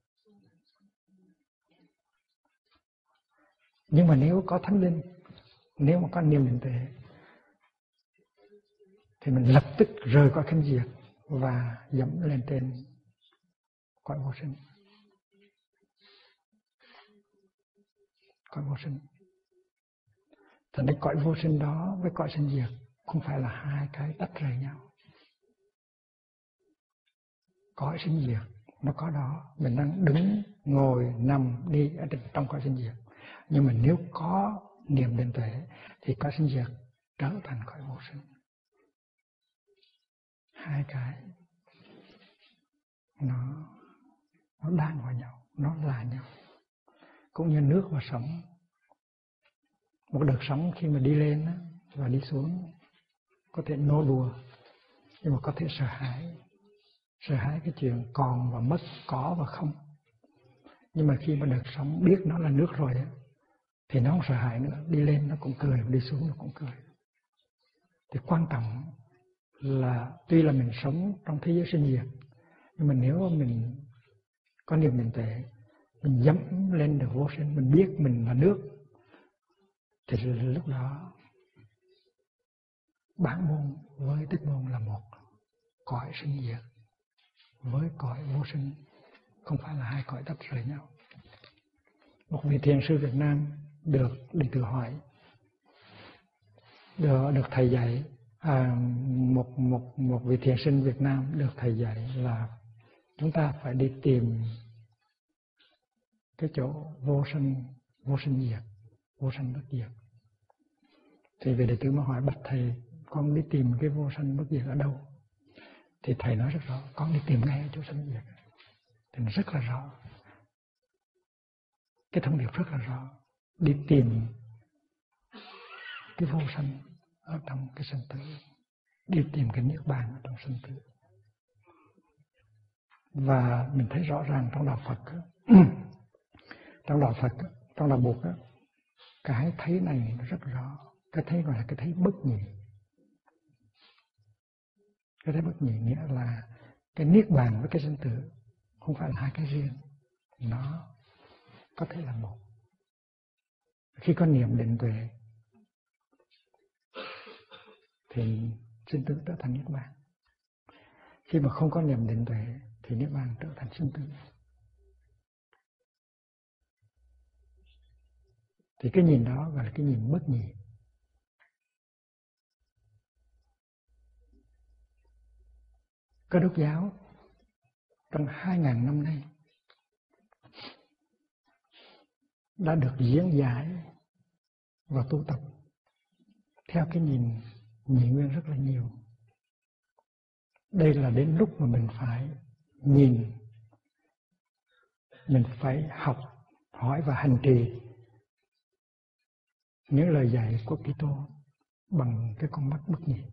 Nhưng mà nếu có Thánh Linh, nếu mà có niềm định tuệ, thì mình lập tức rời khỏi sinh diệt và dẫm lên trên cõi vô sinh. Cõi vô sinh. Thành ra cõi vô sinh đó với cõi sinh diệt không phải là hai cái tách rời nhau. Cõi sinh diệt nó có đó, mình đang đứng, ngồi, nằm, đi ở trong cõi sinh diệt. Nhưng mà nếu có niềm định tuệ thì cõi sinh diệt trở thành cõi vô sinh. Hai cái nó đan vào nhau, nó là nhau. Cũng như nước và sóng. Một đợt sóng khi mà đi lên và đi xuống có thể nô đùa, nhưng mà có thể sợ hãi cái chuyện còn và mất, có và không. Nhưng mà khi mà đợt sóng biết nó là nước rồi thì nó không sợ hãi nữa, đi lên nó cũng cười, đi xuống nó cũng cười. Thì quan trọng là tuy là mình sống trong thế giới sinh diệt, nhưng mà nếu mình có niềm định tuệ, mình dẫm lên được vô sinh, mình biết mình là nước, thì lúc đó bản môn với tích môn là một. Cõi sinh diệt với cõi vô sinh không phải là hai cõi tách rời nhau. Một vị thiền sư Việt Nam được đệ tử hỏi, được thầy dạy, một vị thiền sinh Việt Nam được thầy dạy là chúng ta phải đi tìm cái chỗ vô sinh diệt, vô sanh bất diệt. Thì vị đệ tử mới hỏi, bạch thầy, con đi tìm cái vô sanh bất diệt ở đâu? Thì thầy nói rất rõ, con đi tìm ngay ở chỗ sanh diệt. Thì nó rất là rõ, cái thông điệp rất là rõ, đi tìm cái vô sanh ở trong cái sanh tử, đi tìm cái niết bàn ở trong sanh tử. Và mình thấy rõ ràng trong đạo Phật trong đạo Bụt cái thấy này nó rất rõ. Cái thấy gọi là cái thấy bất nhị. Cái thấy bất nhị nghĩa là cái niết bàn với cái sanh tử không phải là hai cái riêng, nó có thể là một. Khi có niệm định tuệ thì sinh tử trở thành niết bàn. Khi mà không có niệm định tuệ thì niết bàn trở thành sinh tử. Thì cái nhìn đó gọi là cái nhìn bất nhị. Cơ đốc giáo trong 2.000 năm nay đã được diễn giải và tu tập theo cái nhìn nhị nguyên rất là nhiều. Đây là đến lúc mà mình phải nhìn, mình phải học, hỏi và hành trì những lời dạy của Kitô bằng cái con mắt bất nhị.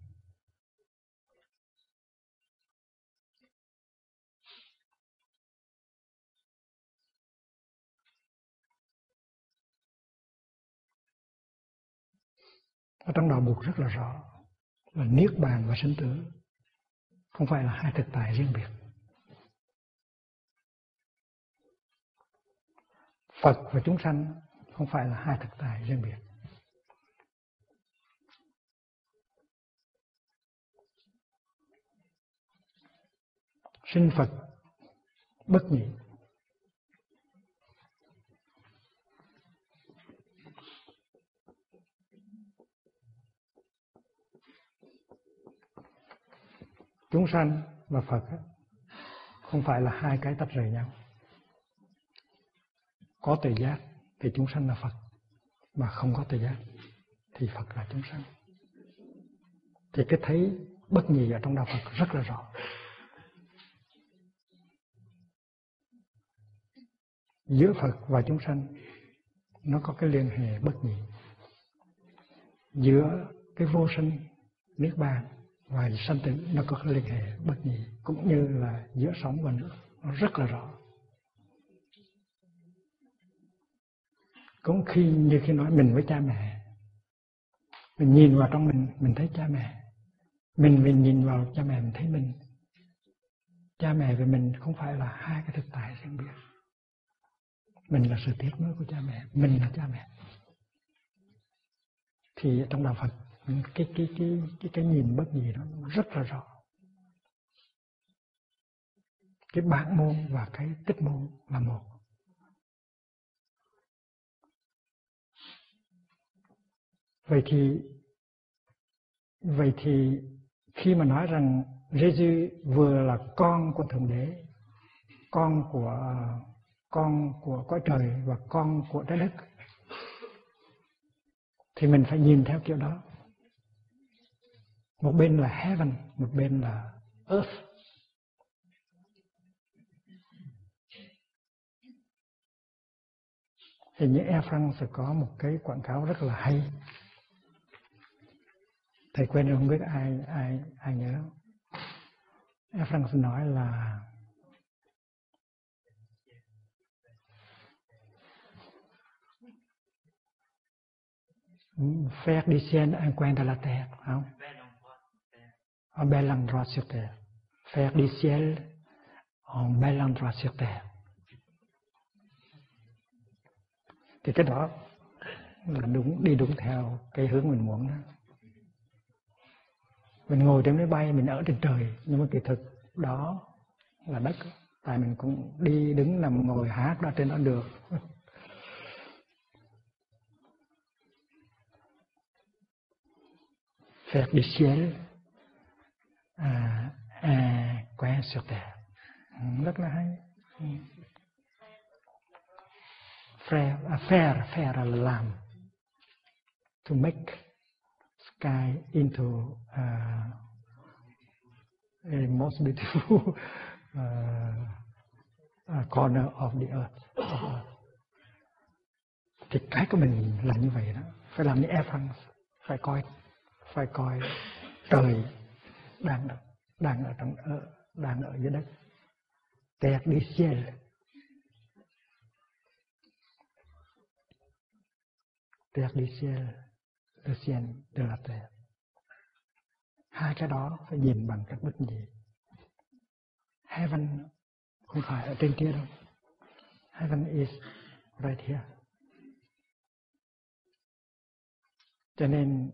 Ở trong đạo Bụt rất là rõ là niết bàn và sinh tử không phải là hai thực tại riêng biệt. Phật và chúng sanh không phải là hai thực tại riêng biệt. Sinh Phật bất nhị. Chúng sanh và Phật không phải là hai cái tách rời nhau. Có tuệ giác thì chúng sanh là Phật, mà không có tuệ giác thì Phật là chúng sanh. Thì cái thấy bất nhị ở trong đạo Phật rất là rõ. Giữa Phật và chúng sanh nó có cái liên hệ bất nhị. Giữa cái vô sinh niết bàn và sanh tử nó có cái liên hệ bất nhị, cũng như là giữa sống và nước, nó rất là rõ. Cũng như khi nói mình với cha mẹ, mình nhìn vào trong mình thấy cha mẹ, mình nhìn vào cha mẹ mình thấy mình. Cha mẹ và mình không phải là hai cái thực tại riêng biệt. Mình là sự tiếp nối của cha mẹ, mình là cha mẹ. Thì trong đạo Phật cái nhìn bất nhị đó rất là rõ. Cái bản môn và cái tích môn là một. Vậy thì khi mà nói rằng Giêsu vừa là con của Thượng Đế, con của cõi trời và con của trái đất, thì mình phải nhìn theo kiểu đó. Một bên là heaven, một bên là earth. Hình như Air France sẽ có một cái quảng cáo rất là hay. Thầy quên rồi, không biết ai nhớ. Air France nói là faire du ciel un coin de la terre, không? Un bel endroit sur terre. Faire du ciel un bel endroit sur terre. Thì cái đó là đi đúng theo cái hướng mình muốn đó. Mình ngồi trên máy bay, mình ở trên trời, nhưng mà kỳ thực đó là đất. Tại mình cũng đi đứng nằm ngồi hát đó trên đó được. Faire du ciel coin sur terre. Rất là hay. Faire là làm. To make sky into a most beautiful corner of the earth. Thì cái của mình là như vậy đó. Phải làm như Air France. Phải coi trời đang ở dưới đất. Terre du ciel. Terre du ciel, le ciel de la terre. Hai cái đó phải nhìn bằng cách bất nhị. Heaven không phải ở trên kia đâu. Heaven is right here. Cho nên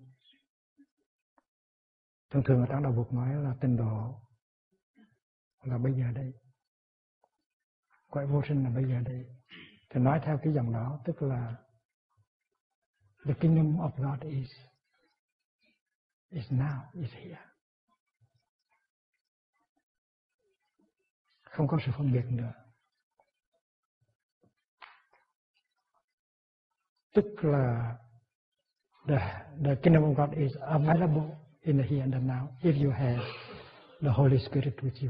thường ở trong đạo Phật nói là tịnh độ là bây giờ đây, cõi vô sinh là bây giờ đây. Thì nói theo cái dòng đó, tức là the kingdom of God is now, is here. Không có sự phân biệt nữa. Tức là the kingdom of God is available in the here and the now if you have the Holy Spirit with you.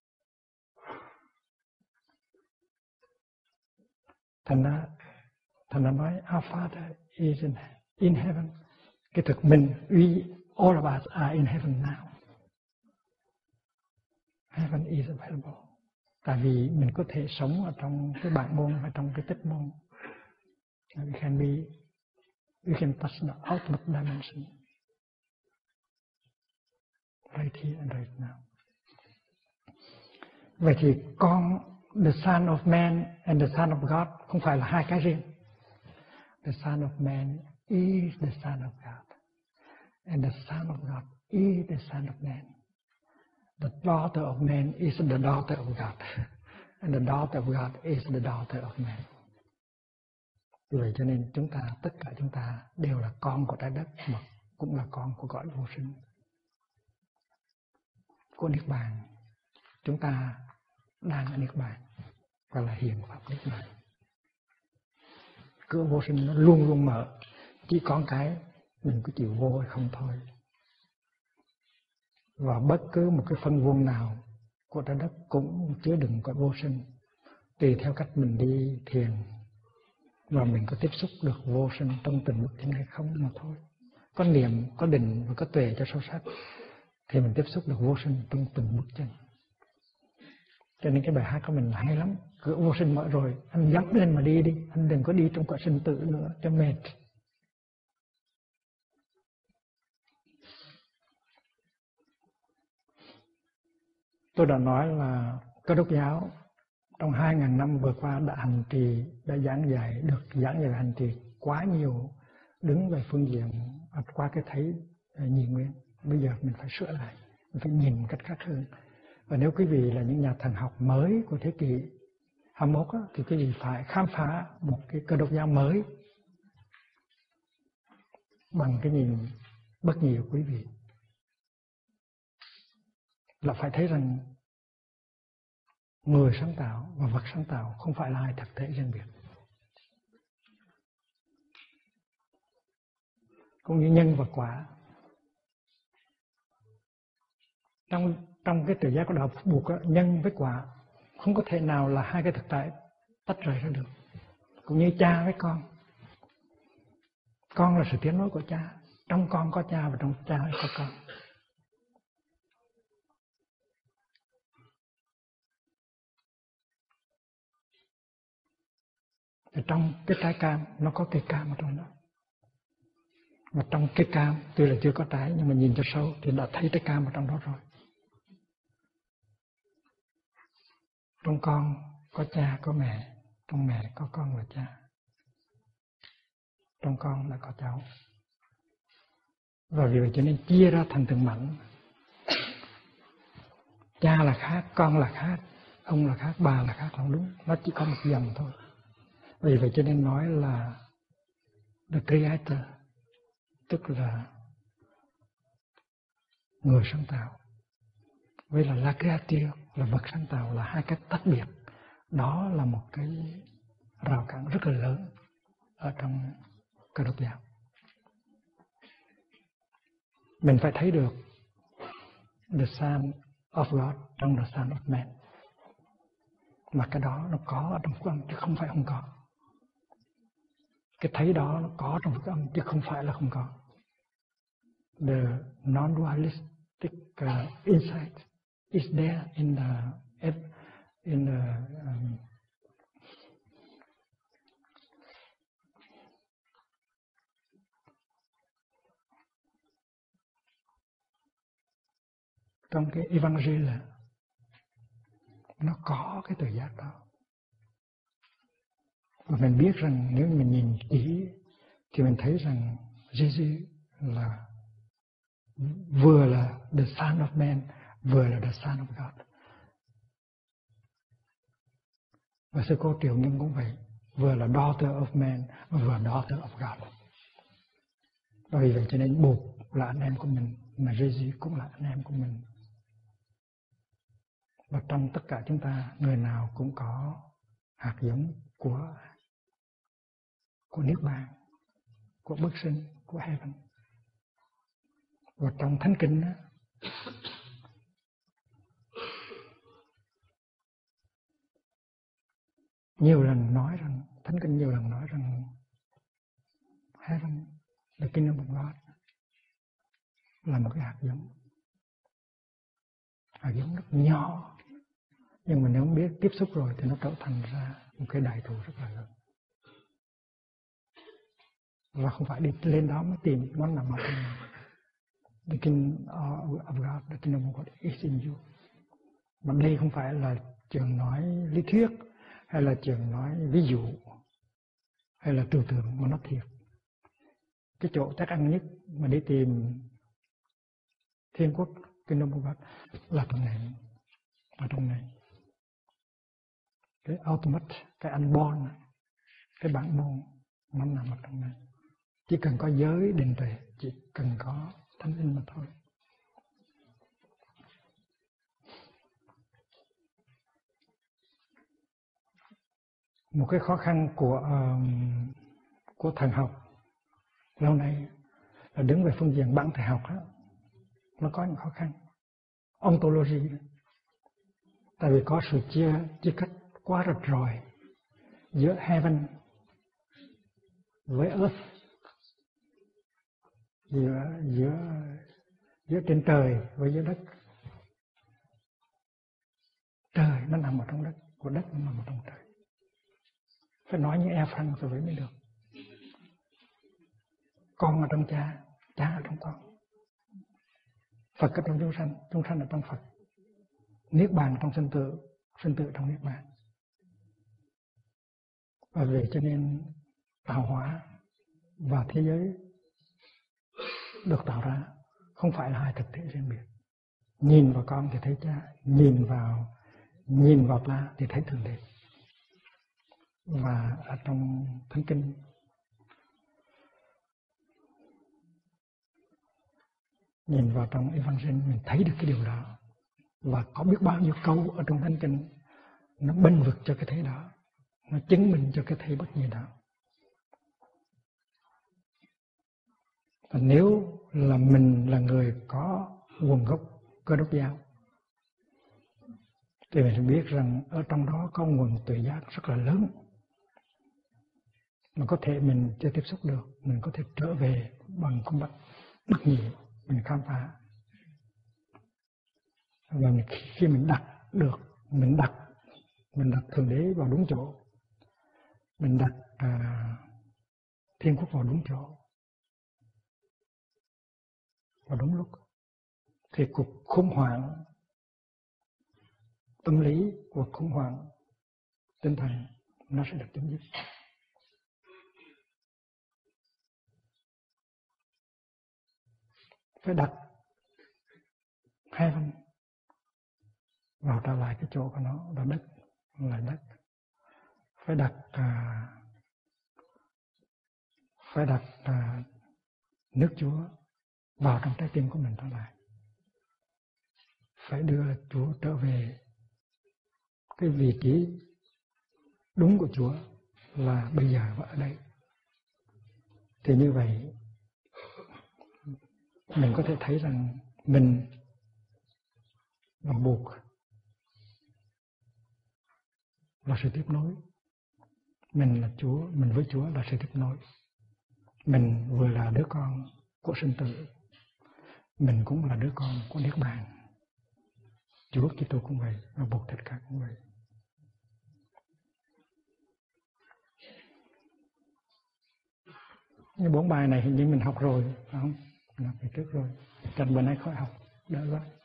Thành Thành ra nói Our Father is in heaven. Cái thực mình, all of us are in heaven now. Heaven is available. Tại vì mình có thể sống ở trong cái bản môn và trong cái tích môn. We can touch the ultimate dimension. Right here and right now. Vậy thì the Son of Man and the Son of God không phải là hai cái riêng. The Son of Man is the Son of God. And the Son of God is the Son of Man. The daughter of man is the daughter of God. And the daughter of God is the daughter of man. Vậy cho nên tất cả chúng ta đều là con của trái đất mà cũng là con của cõi vô sinh. Của Niết Bàn. Chúng ta đang ở Niết Bàn và là hiện pháp Niết Bàn. Cửa vô sinh nó luôn luôn mở. Chỉ có cái mình cứ chịu vô hay không thôi. Và bất cứ một cái phân vuông nào của trái đất cũng chứa đựng cõi vô sinh. Tùy theo cách mình đi thiền và mình có tiếp xúc được vô sinh trong từng bước chân hay không mà thôi. Có niệm, có định và có tuệ cho sâu sắc thì mình tiếp xúc được vô sinh trong từng bước chân. Cho nên cái bài hát của mình là hay lắm. Cửa vô sinh mở rồi, anh dắt lên mà đi đi. Anh đừng có đi trong quả sinh tử nữa cho mệt. Tôi đã nói là Cơ Đốc giáo trong 2.000 năm vừa qua đã giảng dạy hành trì quá nhiều, đứng về phương diện qua cái thấy nhị nguyên. Bây giờ mình phải sửa lại, mình phải nhìn một cách khác hơn. Và nếu quý vị là những nhà thần học mới của thế kỷ 21 thì quý vị phải khám phá một cái Cơ Đốc giáo mới bằng cái nhìn bất nhị của quý vị. Là phải thấy rằng người sáng tạo và vật sáng tạo không phải là hai thực thể riêng biệt. Cũng như nhân và quả. Trong cái tự giác của đạo buộc nhân với quả không có thể nào là hai cái thực tại tách rời ra được. Cũng như cha với con. Con là sự tiến nối của cha. Trong con có cha và trong cha có con. Thì trong cái trái cam nó có cây cam ở trong đó. Và trong cây cam tuy là chưa có trái nhưng mà nhìn cho sâu thì đã thấy trái cam ở trong đó rồi. Trong con có cha có mẹ, trong mẹ có con và cha. Trong con đã có cháu. Và vì vậy cho nên chia ra thành từng mảnh. Cha là khác, con là khác, ông là khác, bà là khác, không đúng. Nó chỉ có một dòng thôi. Vì vậy cho nên nói là the creator, tức là người sáng tạo. Với là la creatio, là vật sáng tạo, là hai cách tách biệt. Đó là một cái rào cản rất là lớn ở trong Cơ Đốc giáo. Mình phải thấy được the Son of God trong the Son of Man. Mà cái đó nó có ở trong phúc âm chứ không phải không có. Cái thấy đó nó có trong phúc âm chứ không phải là không có. The non-dualistic insight is there in the trong cái Evangel nó có cái tự giác đó. Và mình biết rằng nếu mình nhìn kỹ thì mình thấy rằng Jesus là vừa là the Son of Man, vừa là the Son of God. Và sư cô Triệu Nhân cũng vậy, vừa là daughter of man, vừa daughter of God. Và vì vậy cho nên buộc là anh em của mình, mà Jesus cũng là anh em của mình. Và trong tất cả chúng ta, người nào cũng có hạt giống của Niết Bàn, của bất sinh, của Heaven. Và trong Thánh Kinh đó, Thánh Kinh nhiều lần nói rằng heaven, the kingdom of God là một cái hạt giống rất nhỏ, nhưng mà nếu biết tiếp xúc rồi thì nó trở thành ra một cái đại thụ rất là lớn. Và không phải đi lên đó mới tìm nó nằm ở trong này. The kingdom of God, the kingdom of God is in you. Mà đây không phải là chuyện nói lý thuyết, hay là chuyện nói ví dụ, hay là trừu tượng, mà nó thiệt. Cái chỗ chắc ăn nhất mà đi tìm thiên quốc, kingdom of God là trong này, ở trong này. Cái ultimate, cái unborn, cái bản môn nó nằm ở trong này. Chỉ cần có giới định tuệ, chỉ cần có thánh linh mà thôi. Một cái khó khăn của thần học lâu nay là đứng về phương diện bản thể học đó, nó có những khó khăn. Ontology, tại vì có sự chia cách quá rạch ròi giữa heaven với earth, giữa trên trời với dưới đất. Trời nó nằm ở trong đất, của đất nó nằm ở trong trời. Phải nói như Air France rồi mới được. Con ở trong cha, cha ở trong con. Phật ở trong chúng sanh ở trong Phật. Niết bàn trong sinh tử trong niết bàn. Và vì cho nên tạo hóa và thế giới được tạo ra không phải là hai thực thể riêng biệt. Nhìn vào con thì thấy cha, nhìn vào ta thì thấy thượng đế. Và ở trong Thánh Kinh nhìn vào trong Evangel mình thấy được cái điều đó. Và có biết bao nhiêu câu ở trong Thánh Kinh nó bênh vực cho cái thế đó, nó chứng minh cho cái thế bất nhị đó. Và nếu là mình là người có nguồn gốc Cơ Đốc giáo thì mình biết rằng ở trong đó có nguồn tuệ giác rất là lớn mà có thể mình chưa tiếp xúc được. Mình có thể trở về bằng công bắt bất nhị, mình khám phá. Và khi mình đặt được, mình đặt thượng đế vào đúng chỗ, mình đặt thiên quốc vào đúng chỗ, vào đúng lúc, thì cuộc khủng hoảng tâm lý, cuộc khủng hoảng tinh thần nó sẽ được chấm dứt. Phải đặt heaven vào trở lại cái chỗ của nó, là đất, là đất. Phải đặt nước Chúa vào trong trái tim của mình trở lại. Phải đưa Chúa trở về cái vị trí đúng của Chúa là bây giờ và ở đây. Thì như vậy mình có thể thấy rằng mình là buộc là sự tiếp nối. Mình là Chúa, mình với Chúa là sự tiếp nối. Mình vừa là đứa con của sinh tử, mình cũng là đứa con của niết bàn. Chúa Kitô cũng vậy, và Bụt Thích Ca cũng vậy. Như 4 bài này hình như mình học rồi, phải không? Mình học về trước rồi. Chẳng bữa nay khỏi học, đỡ quá.